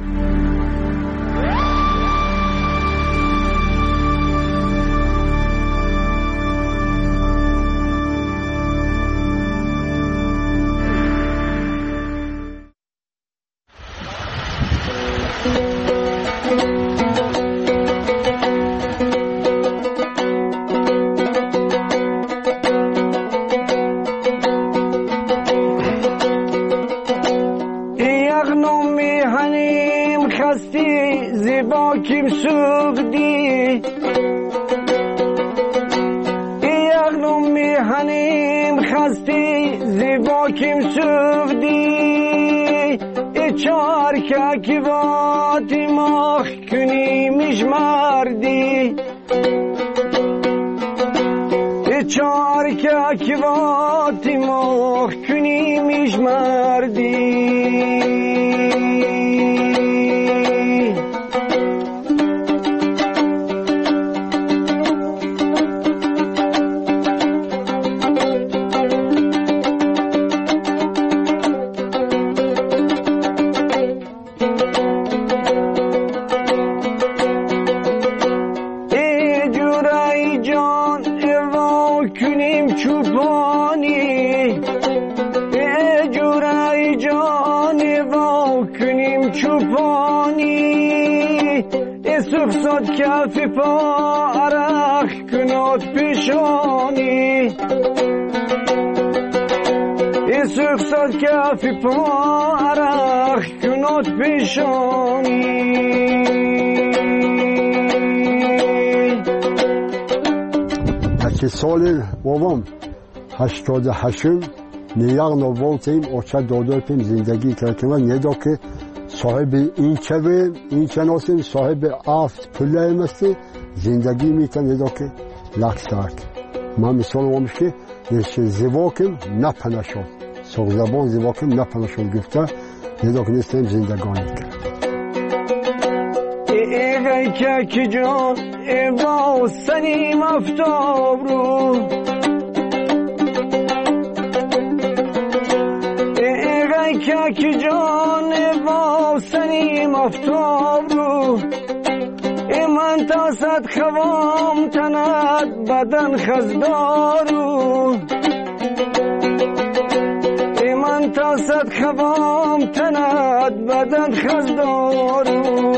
Kim sugdi Yaghnum mihanim khasti ziba kim sugdi Char ka kivati makh kuni mijmardi Char ka kivati makh kuni mijmardi صد کف پا عرق کنات پیشانی یسوف صد کف پا عرق کنات پیشانی که سال بابام 88 نیاغ نوالتیم اوچه دادویم زندگی کردیم ندا که صاحب این چه این چناسیم صاحب افت پله مستی زندگی میتن ندا که لکسارک ما مثال وامش که نشه زواکم نپنشون سوق زبان زواکم نپنشون گفته ندا که نیستیم زندگانی کرد ای که جان ای با سنیم افتاب رو ای که جان ای با سنیم افتاب رو ای من تا صد خوام تند بدن خزدارو ای من تا صد خوام تند بدن خزدارو.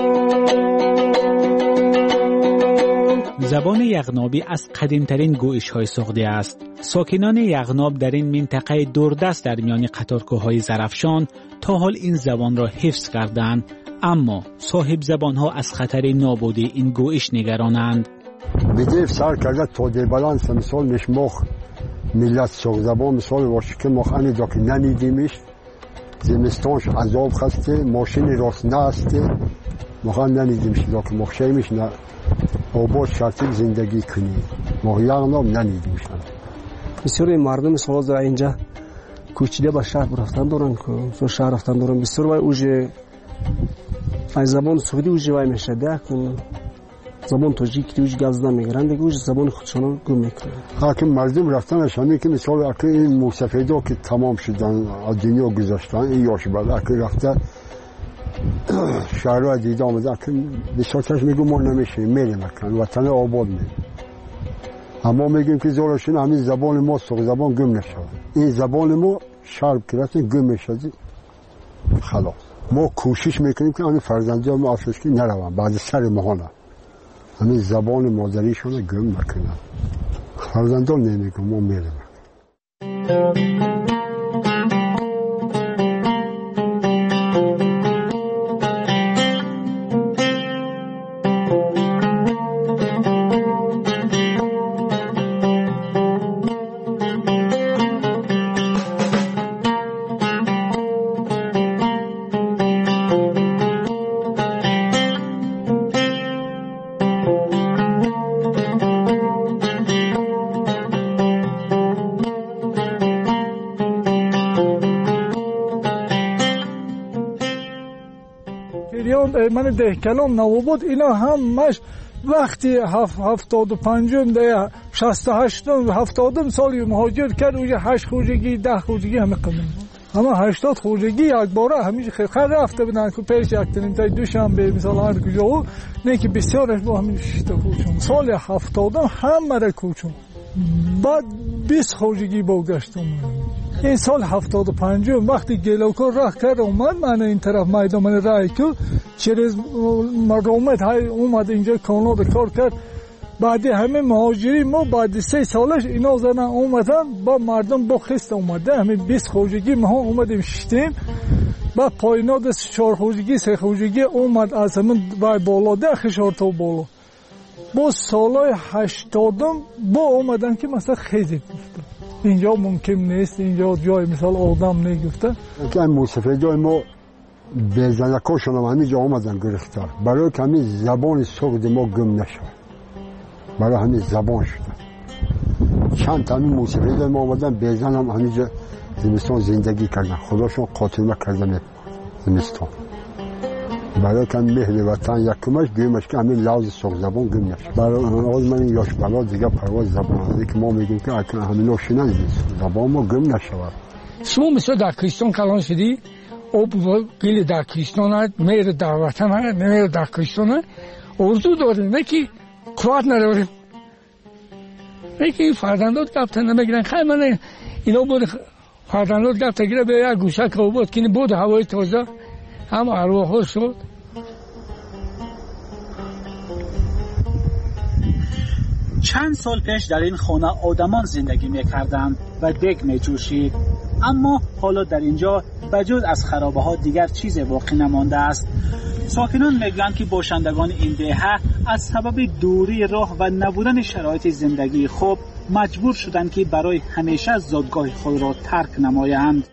زبان یغنابی از قدیمترین گویش‌های سغدی است. ساکنان یغناب در این منطقه دوردست در میان قطارکوه‌های زرافشان تا حال این زبان را حفظ کردند، اما صاحب زبان‌ها از خطر نابودی این گویش نگرانند. بدیف سر کرده تا دیبالان مثال نشمخ ملت سغد زبان مثال باشه که مخانی دا که ننیدیمش زمستانش عذاب خسته ماشین راست نسته مخان ننیدیمش دا که مخشیمش نه آباد شرطی زندگی کنی ما یغناب ننیدیمش. بسیاری مردم سغد در اینجا کوچیده با شهر رفتن دارن که شهر رفتن دارن بسیار وای اوجه از زبان سغدی اوجه وای میشه ده کن زبان تاجیکی که اوجه گازدن میگرن دیگه اوجه زبان خودشان گم میکنن. حاکم مردم رفتنش همین که مثال اکه این موسفیدا که تمام شدن از دنیا گذاشتن این یاش بعد اکه رفته شهرها دیده آمده اکه بسیارتش میگو ما نمیشه میریم اکن وطن آباد میریم اما میگیم که زارشون همین زبان ما سغد زبان گم نشد این زبان ما شرب کرده گم میشد خلاص ما کوشش میکنیم که همین فرزندی ما افرشکی نرون بعد سر مهانه همین زبان مادریشون گم نکنن فرزندان نمیگم ما میریم. من دهکلام نواباد اینا همش وقتی 75 ده 68 70 سالی مهاجر کرد اونجا 8 خوجگی 10 خوجگی همه قدم اما 80 خوجگی یک باره همیشه خیر رفته بودن که پیش یک تنیم تا دوشنبه مثلا هر کجا نه که بسیارش با همین شتا کوچم سال 70 همه را کوچم بعد 20 خوجگی بگشتم. این سال 75 وقتی گلوکو راه کرد اومد من این طرف میدان من راه که چرز مرومت های اومد اینجا کانال کار کرد بعد همه مهاجری ما بعد 3 سالش اینا زدن اومدن با مردم بخست اومده همه 20 خوجگی ما اومدیم شتیم با پایینا دست 4 خوجگی 3 خوجگی اومد از همون بالا ده خشار تا بالا با سالای 80 با اومدن که مثلا خیلی گفتن اینجا ممکن نیست اینجا جای مثال آدم نگفته که این موسفیدای ما به زنکاشون هم همینجا آمدن گرفتار برای که همین زبان سغد ما گم نشد برای همین زبان شده چند تا همین موسفیدای ما آمدن به زن هم همینجا زمستان زندگی کردن خداشون قاتل کردن زمستان برای که مهر وطن یکمش دویمش که همین لحظ سغد زبان گم نشد برای آز من این یاش بلا دیگه پرواز زبان هستی که ما میگیم که اکنون همین نوشنن زبان ما گم نشود. شما مثل در کریستان کلان شدی او گیل در کریستان هست مهر در وطن هست مهر در کریستان هست ارزو داریم نه که قوت نداریم نه که این فرزندات گفتن نمیگیرن خیلی من اینا بود فرزندات گفتن گیره به یک گوشه که بود که بود هوای تازه هم ارواح ها شد. چند سال پیش در این خانه آدمان زندگی میکردند و دگ میجوشید، اما حالا در اینجا بجز از خرابه ها دیگر چیز باقی نمانده است. ساکنان میگویند که باشندگان این دهه از سبب دوری راه و نبودن شرایط زندگی خوب مجبور شدند که برای همیشه زادگاه خود را ترک نمایند.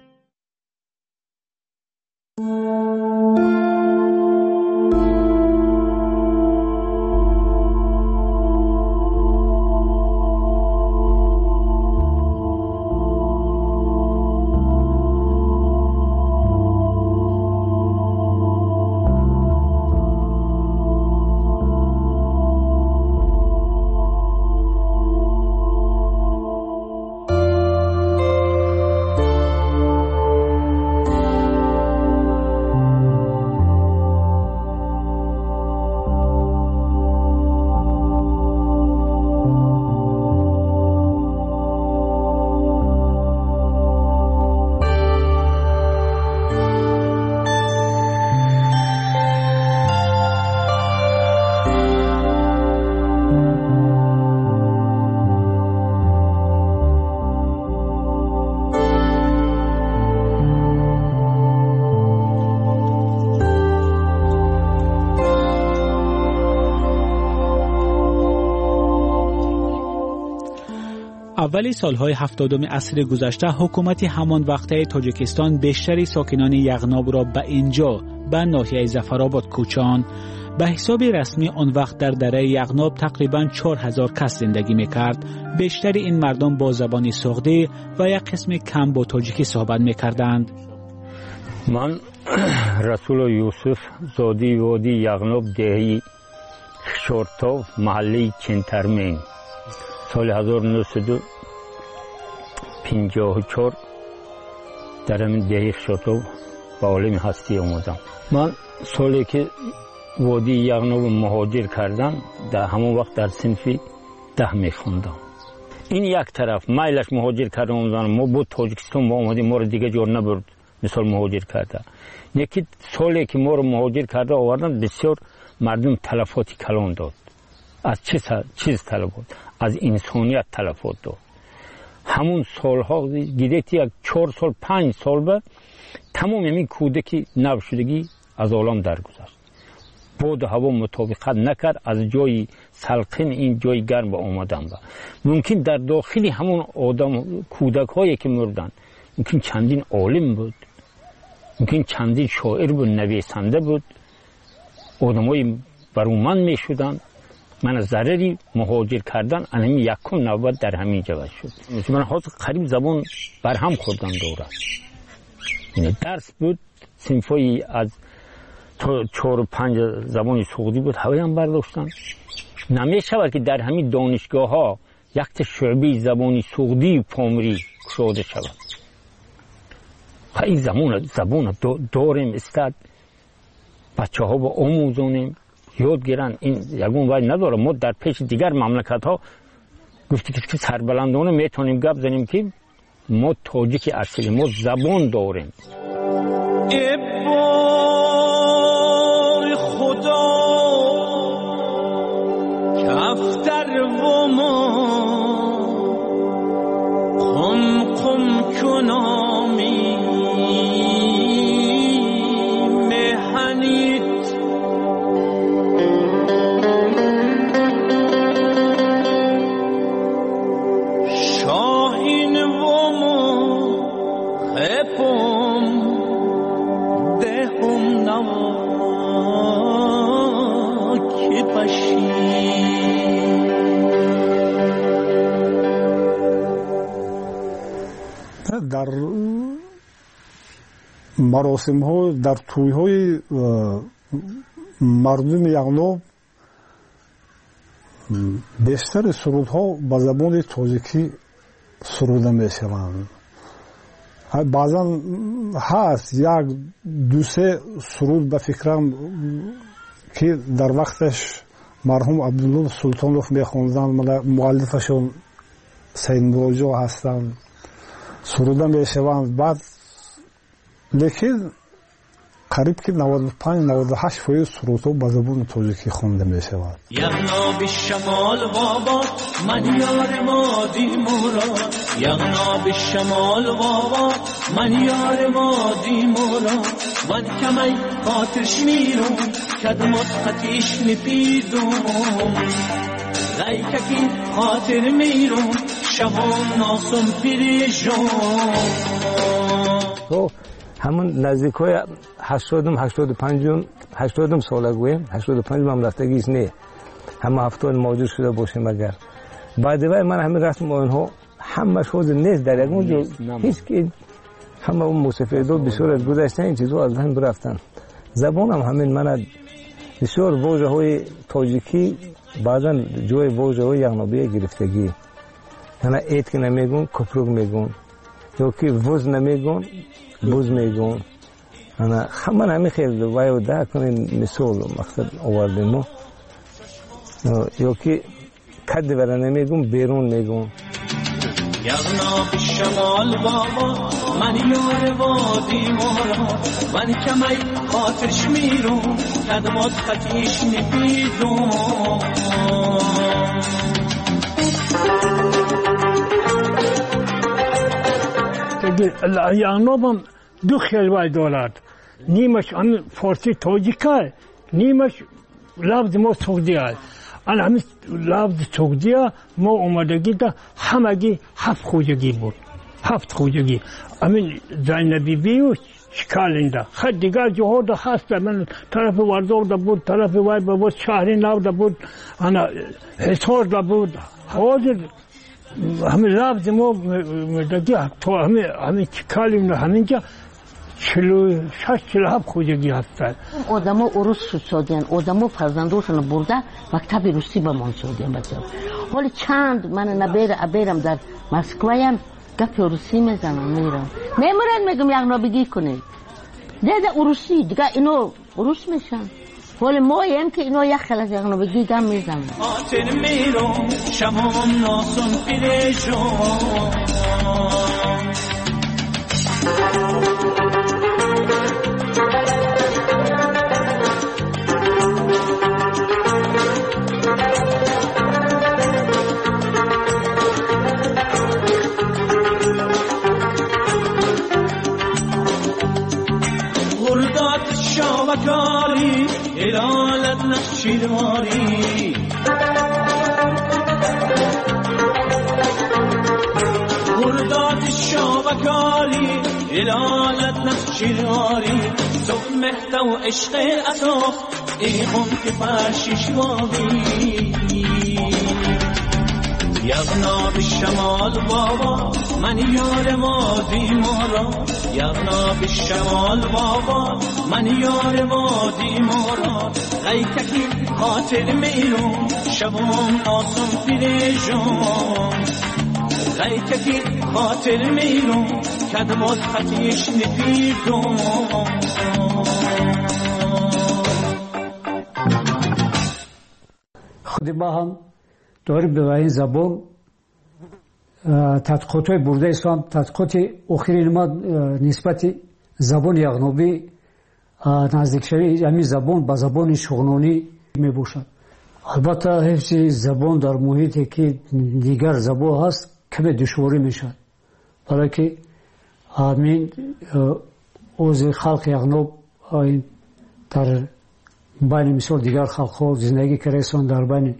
اولی سالهای 70 عصر گذشته حکومت همان وقته تاجیکستان بیشتری ساکنان یغناب را به اینجا به ناحیه ظفرآباد کوچاند. به حساب رسمی آن وقت در دره یغناب تقریباً 4000 کس زندگی میکرد. بیشتر این مردم با زبان سغدی و یک قسم کم با تاجیکی صحبت میکردند. من رسول یوسف زادی وادی یغناب دهی خشورتاو محله چنترمین سال 1954 در همین دهی خشورتاو با عالم هستی آمدم. من سالی که وادی یغناب مهاجر کردم در همون وقت در صنف 10 میخوندم. این یک طرف میلش مهاجر کردم آمدن، ما بود تاجیکستان ما آمدیم، ما رو دیگه جور نبرد مثال مهاجر کرده. یکی سالی که ما رو مهاجر کرده آوردن بسیار مردم تلفاتی کلان داد. از چیز تلفات؟ از انسانیت تلفات داد. همون سالها گیرتی یک 4 سال 5 سال به تمام همین کودکی نوشدگی از عالم درگذشت. باد هوا مطابقت نکرد، از جای سلقین این جای گرم به آمدن با. ممکن در داخلی همون آدم کودک هایی که مردن ممکن چندین عالم بود، ممکن چندین شاعر بود، نویسنده بود، آدمای برومند می شدن. من از ضرری مهاجر کردن انمی یکم نوبت در همین جواب شد. من حاضر قریب زبان برهم خوردم دوره. یعنی درس بود صنفایی از 4 و 5 زبان سعودی بود هوایی هم برداشتن. نمیشه که در همین دانشگاه ها یک شعبه زبانی سعودی پامری کشاده شود. این زبان داریم استاد بچه ها با آموزانیم یاد گیرن. این یکون وای نداره. ما در پیش دیگر مملکت ها گفتی که سربلندانه میتونیم گپ زنیم که ما تاجیک اصلی ما زبان داریم. بار خدا کفتر و ما قم کنامی مهنید شاهین و ما خپم دهم نوا که باشی. در مراسم ها در توی های مردم یغناب بیشتر سرود ها به زبان تاجیکی سروده می شوند. بعضا هست یک 2-3 سرود به فکرم که در وقتش مرحوم عبدالله سلطانوف می خوندن، مؤلفشون سید موجا هستند، سروده می شوند. بعد لیکن قریب که 95-98% سرودها به زبان تاجیکی خوانده می شود. یغناب شمال بابا من یار مادی مراد، یغناب شمال بابا من یار مادی مراد، من کمی خاطرش میرم کدمات خطیش میپیدم، غیککی خاطر میرم شبان ناسم پیریشم. تو همون نزدیک های 80 سالگویم، 85 هم رفتگیش نه، همه 70 موجود شده باشیم. اگر بعد وای من همین رفتم اونها همه شود نیست در یکون جو هیچ که همه اون موسیقیدو بسیار از گذشته این چیزو از هم برفتن. زبان هم همین من بسیار واژه های تاجیکی بعضا جای واژه های یغنابی گرفتگی، یعنی ایت که نمیگون کپروگ میگون، یا که وز نمیگون بوز میگون. انا همه همین خیلی وایو ده کنین مثال مقصد آوردیم ما، یا که کد ورا نمیگون بیرون میگون. یغناب شمال بابا من یار وادی مراد، من کمی خاطرش میرم کدمات خطیش نپیدم. یغناب هم دو خیلوه دارد، نیمش همین فارسی تاجیکه، نیمش لفظ ما سعودی است. همین لفظ سعودی ما اومدگی ده همگی 7 خوجگی بود، 7 خوجگی. همین زینبی بیو شکالنده خد دیگر جاها ده هست، من طرف وردار ده بود، طرف وای بود، شهری نو ده بود، حصار ده بود. حاضر همین لفظ ما مدگی تو همین شکالیم همینجا 46-47 خوجگی هستند. آدما عروس شدن، آدما فرزنداشون برده مکتب روسی به من شدن بچه. حالا چند من نبیرم در مسکویم گپ روسی میزنم میرم. نمیرن میگم یغنابگی کنید. دیگه روسی دیگه اینو روس میشن. حالا ما هم که اینو یک خلاص یغنابگی گم میزنم. خاطر میرم شمام ناسم پیرشم. شاوکاری الالت نخشیدواری، گرداد شاوکاری الالت نخشیدواری، صبح مهده و عشق اطاف ایخون که فرشیشواری. یغناب شمال بابا من یار وادی مراد، یغناب شمال بابا من یار وادی مراد، غیککی خاطر میرم شبام ناسم پیرشم، غیککی خاطر میرم کدمات خطیش نپیدم. خودی با هم داریم به این زبان تحقیقات های برده اسلام، تحقیقات اخیرین ما نسبت زبان یغنابی نزدیک شوی همین زبان با زبان شغنانی می باشد. البته حفظ زبان در محیطی که دیگر زبان هست کمی دشواری می شود، برای که همین اوز خلق یغناب در بین مثال دیگر خلق ها زندگی کردن، در بین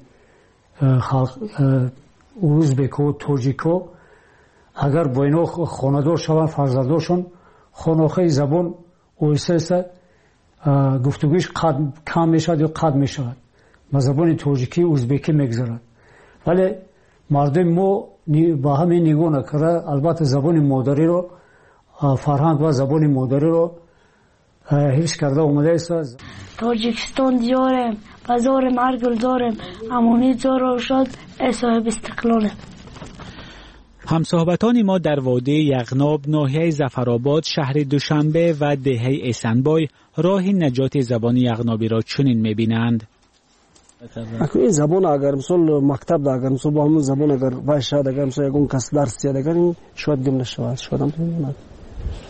ازبک و تاجیک ها اگر با اینا خاندار شوند فرزنداشون خانواده زبان اویسته گفتگویش کم میشد یا قد میشود، با زبان تاجیکی ازبکی میگذرد. ولی مردم ما با همین نگاه نکرده، البته زبان مادری رو فرهنگ و زبان مادری رو حفظ کرده اومده است. تاجیکستان دیارم، بازار مرگل دارم، امونی زار شد صاحب استقلاله. همصحبتان ما در وادی یغناب، ناحیه ظفرآباد، شهر دوشنبه و دهه احسنبای راه نجات زبان یغنابی را چنین می‌بینند. این زبان اگر مثلا مکتب اگر مثلا با همون زبان اگر باشه اگر مثلا یکون کس درس یاد اگر این شاید دم نشود، شاید هم نمی‌ماند.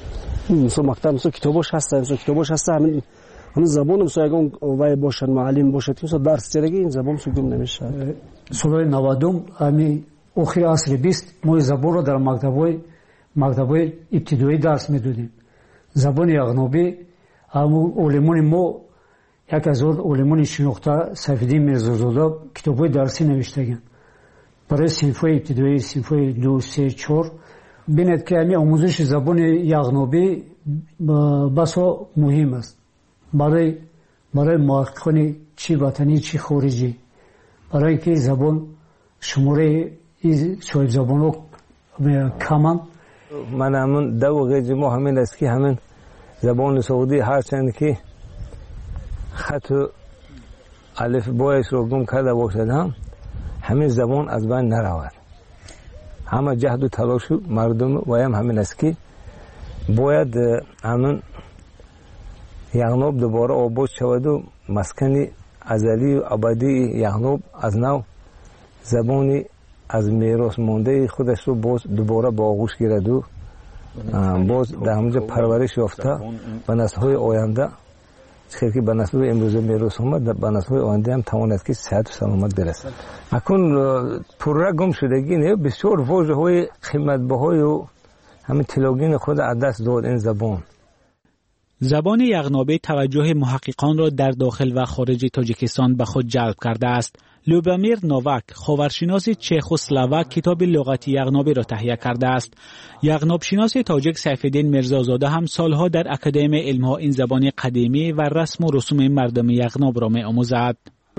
مثلا مکتب مثلا کتابش هست همین زبان مثلا اگه وای باشن معلم باشه مثلا درس چرگی این زبان سوگم نمیشه. سال 90 امی آخر عصر 20 ما زبان رو در مکتبای ابتدایی درس میدادیم. زبان یغنوبی علمان ما یک از علمان شناخته سیفالدین میرزازاده کتابای درسی نوشتگن برای صنف‌های ابتدایی، صنف‌های 2 3 4. ببینید که این آموزش زبان یغنوبی بسا مهم است برای محققان چی وطنی چی خارجی، برای که زبان شماره صاحب زبان‌ها کمند. من همون دو جمع همین است که همین زبان سعودی هرچند که خط و الف بایش رو گم کرده باشد همین زبان از بین نرود. همه جهد و تلاش مردم و همین است که باید همین یغنوب دوباره آباد شود و مسکن ازلی و ابدی یغنوب از نو زبانی از میراث مانده خودش رو باز دوباره با آغوش گیرد و باز در همونجا پرورش یافته به نسل‌های آینده، چیزی که به نسل امروز میراث آمد به نسل‌های آینده هم تواند که صحت و سلامت برسد. اکنون پرره گم شدگی نه بسیار واژه‌های قیمت‌بهای و همین تلاگین خود از دست داد این زبان. زبان یغنوبی توجه محققان را در داخل و خارج تاجیکستان به خود جلب کرده است. لوبامیر نوواک، خاورشناس چخسلواک، کتاب لغت یغنوبی را تهیه کرده است. یغنوب شناس تاجیک سیفالدین میرزازاده هم سالها در اکادمی علم‌ها این زبان قدیمی و رسم و رسوم مردم یغنوب را می‌آموزد.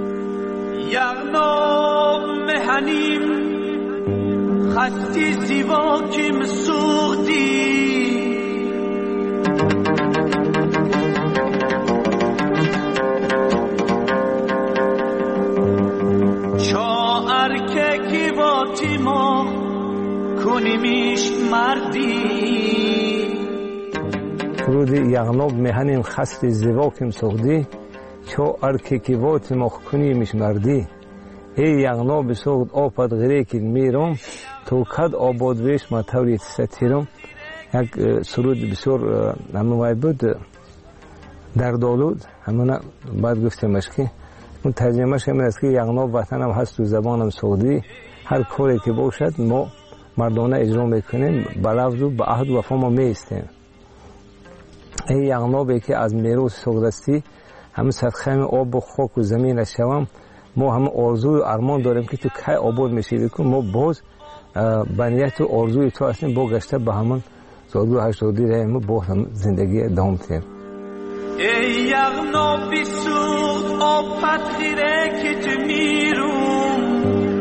یغنوب مهنیم خستی زیبا کم سوختی ارککی با تیما کنیمیش مردی فرود یغنوب مهنیم خست زواکم سوخدی چو ارککی با تیما کنیمیش مردی ای یغنوب سوخد آپد غریکل میرم تو کد آباد ویش ما توریت ستیرم. یک سرود بسیار همون بود در دالود همون باید گفتیمش که اون ترجمهش همین است که یغنوب وطنم هست و زبانم سعودی، هر کاری که باشد ما مردانه اجرا میکنیم، به لفظ و به عهد و وفا ما میستیم. ای یغنوبی که از میراث سعودستی همه صدقه آب و خاک و زمین شوم، ما همه آرزو و ارمان داریم که تو کی آباد میشی کن، ما باز بنیت و آرزوی تو هستیم با گشته به همون زادگاه هشتادی رهیم با هم زندگی ادامه تیم. ای یغنوبی سوخت آبت خیره که تو میروم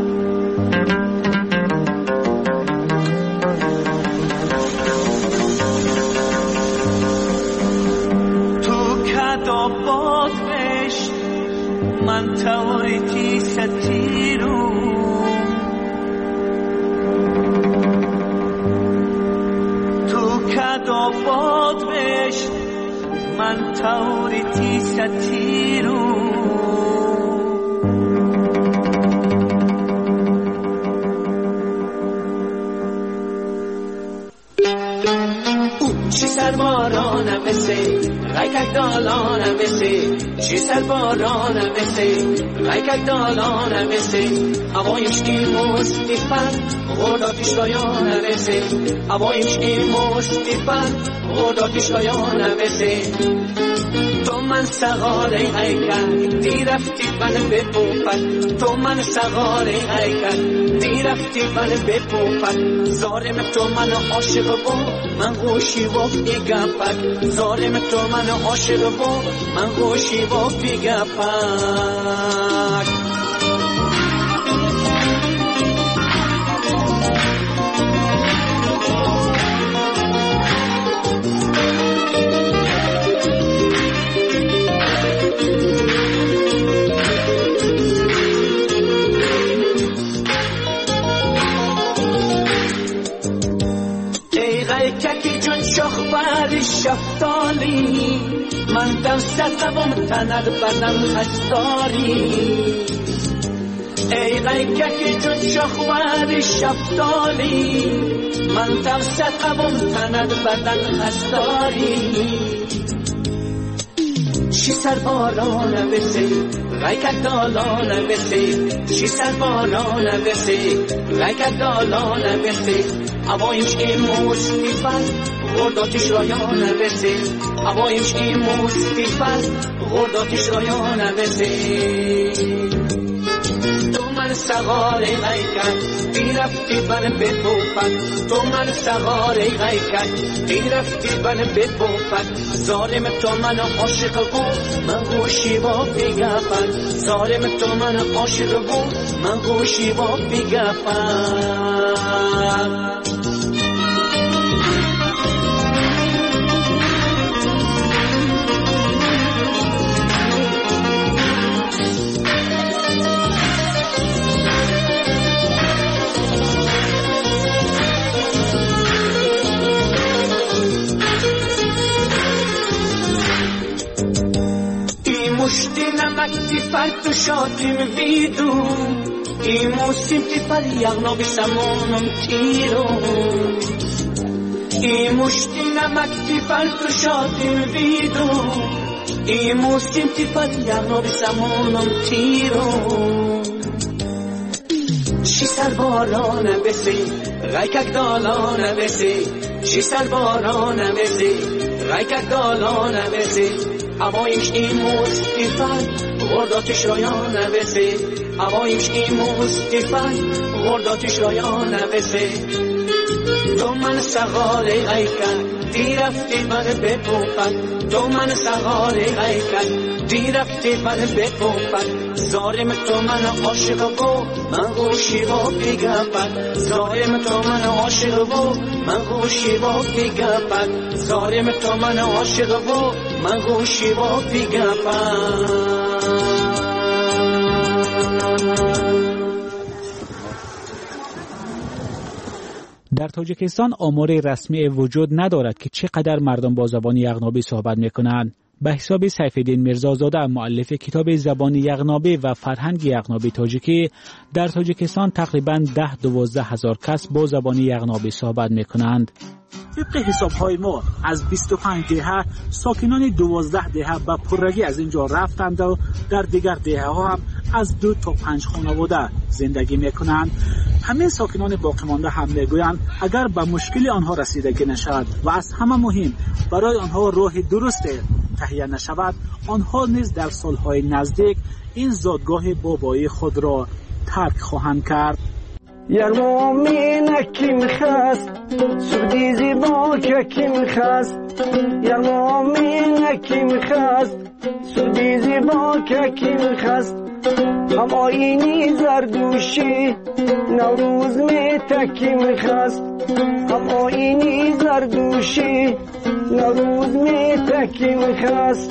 تو کد آباد بش من توریتی ستیروم تو کد آباد بش من توریتی ستیرو چی سربارانم مثل غیکک دالانم مثل چی سربارانم مثل غیکک دالانم مثل هوایش این مستیفن غرداتیش دایانم مثل هوایش این مستیفن غرداتیش دایانم مثل تو من سغاره غیکک دی رفتی من بپوپد تو من سغاره غیکک دی رفتی من بپوپد زارم تو من عاشق با من گوشی و بیگپک زارم تو من عاشق با من گوشی و بیگپک شفتالی من در ستم تند بدن خستاری ای غیککی چون شخور شفتالی من تفسد قبم تند بدن خستاری شی سر باران بسی غیکک دالان بسی شی سر باران بسی غیکک دالان بسی اوایش این موسیفت غرداتش رایان بسی اوایش این موسیفت غرداتش رایان بسی تو من سغار غیکک بیرفتی بن به توفت تو من سغار غیکک بیرفتی بن به توفت ظالم تو من عاشق بود من گوشی با بگفت ظالم تو من عاشق بود من گوشی با بگفت مشتی نمک تیفل تو شاتیم ویدو ای موسیم تیفل یغنا بسمونم تیرو ای مشتی نمک تیفل تو شاتیم ویدو ای موسیم تیفل یغنا بسمونم تیرو شی سر باران بسی غیکک دالان بسی شی سر باران بسی غیکک دالان بسی اوایش این مستیفت غرداتش رایان بسی اوایش این مستیفت غرداتش رایان بسی تو من سغال غیکک دیرفتی من به توفت تو من سغال غیکک دیرفتی من به توفت ظالم تو من عاشق بود من گوشی با بگفت ظالم تو من عاشق بود من گوشی با بگفت ظالم تو من عاشق بود من گوشی با بگفت در تاجیکستان آمار رسمی وجود ندارد که چقدر مردم با زبان یغنابی صحبت میکنند. به حساب سیفالدین میرزازاده مؤلف کتاب زبان یغنابی و فرهنگ یغنابی تاجیکی در تاجیکستان تقریباً 10-12 هزار کس با زبان یغنابی صحبت میکنند. طبق حساب‌های ما از 25 دهه ساکنان 12 دهه به پررگی از اینجا رفتند و در دیگر دهه‌ها هم از 2 تا 5 خانواده زندگی میکنند. همه ساکنان باقی مانده هم میگویند اگر به مشکل آنها رسیدگی نشود و از همه مهم برای آنها راه درست تهیه نشود آنها نیز در سالهای نزدیک این زادگاه بابایی خود را ترک خواهند کرد. یرمومین کیم خست سودی زیبا که کیم خست یرمومین کیم خست سودی زیبا که کیم خست هم آینی زردوشی نوروز می تکیم خست هم آینی زردوشی نوروز می تکیم خست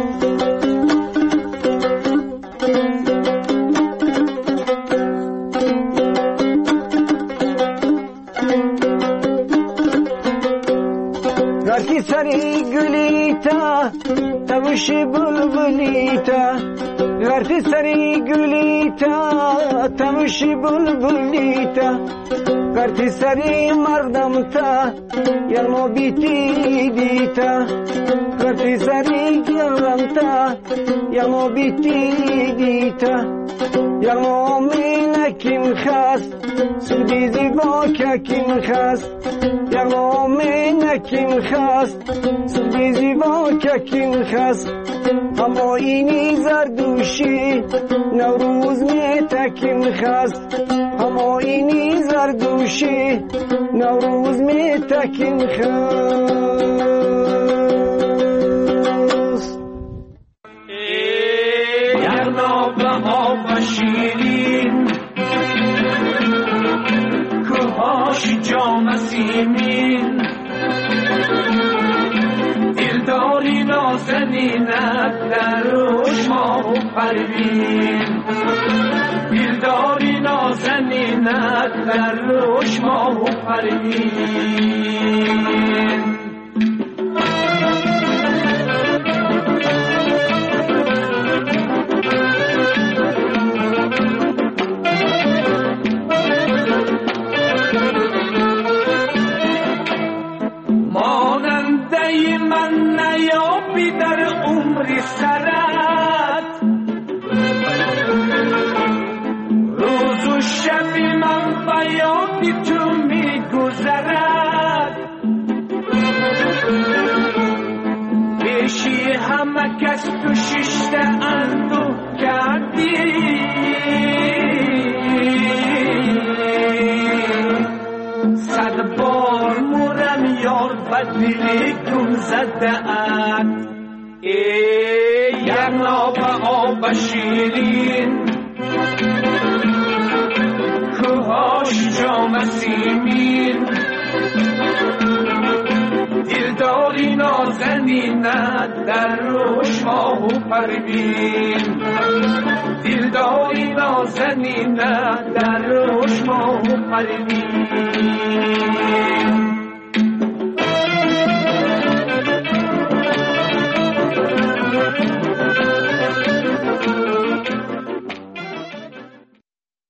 غرتی سری گلیتا تبوشی بلبلیتا غرتی سری گلیتا تبوشی بلبلیتا غرتی سری مردم تا یرمو بیتی دیتا غرتی سری گرم تا یرمو بیتی دیتا یرمو مینکیم خست سودی زیبا که کیم خست یرمو مینکیم خست سودی زیبا که کیم خست هم آینی زردوشی نوروز می تکیم خست هم آینی زردوشی نوروز می تکیم خست یرنابم ها و شیرین کوهاش جام سیمین دلداری نازنینت در روش ما و پروین دلداری نازنینت در روش ما و پروین یادی تو میگذرد پیشی همه کس تو ششته اندو کردی صد بار مورم یار بدلی گم زده‌ات ای یغناب آب شیرین کوهاش جام سیمین دلداری نازنینت در روش ماه و پروین دلداری نازنینت در روش ماه و پروین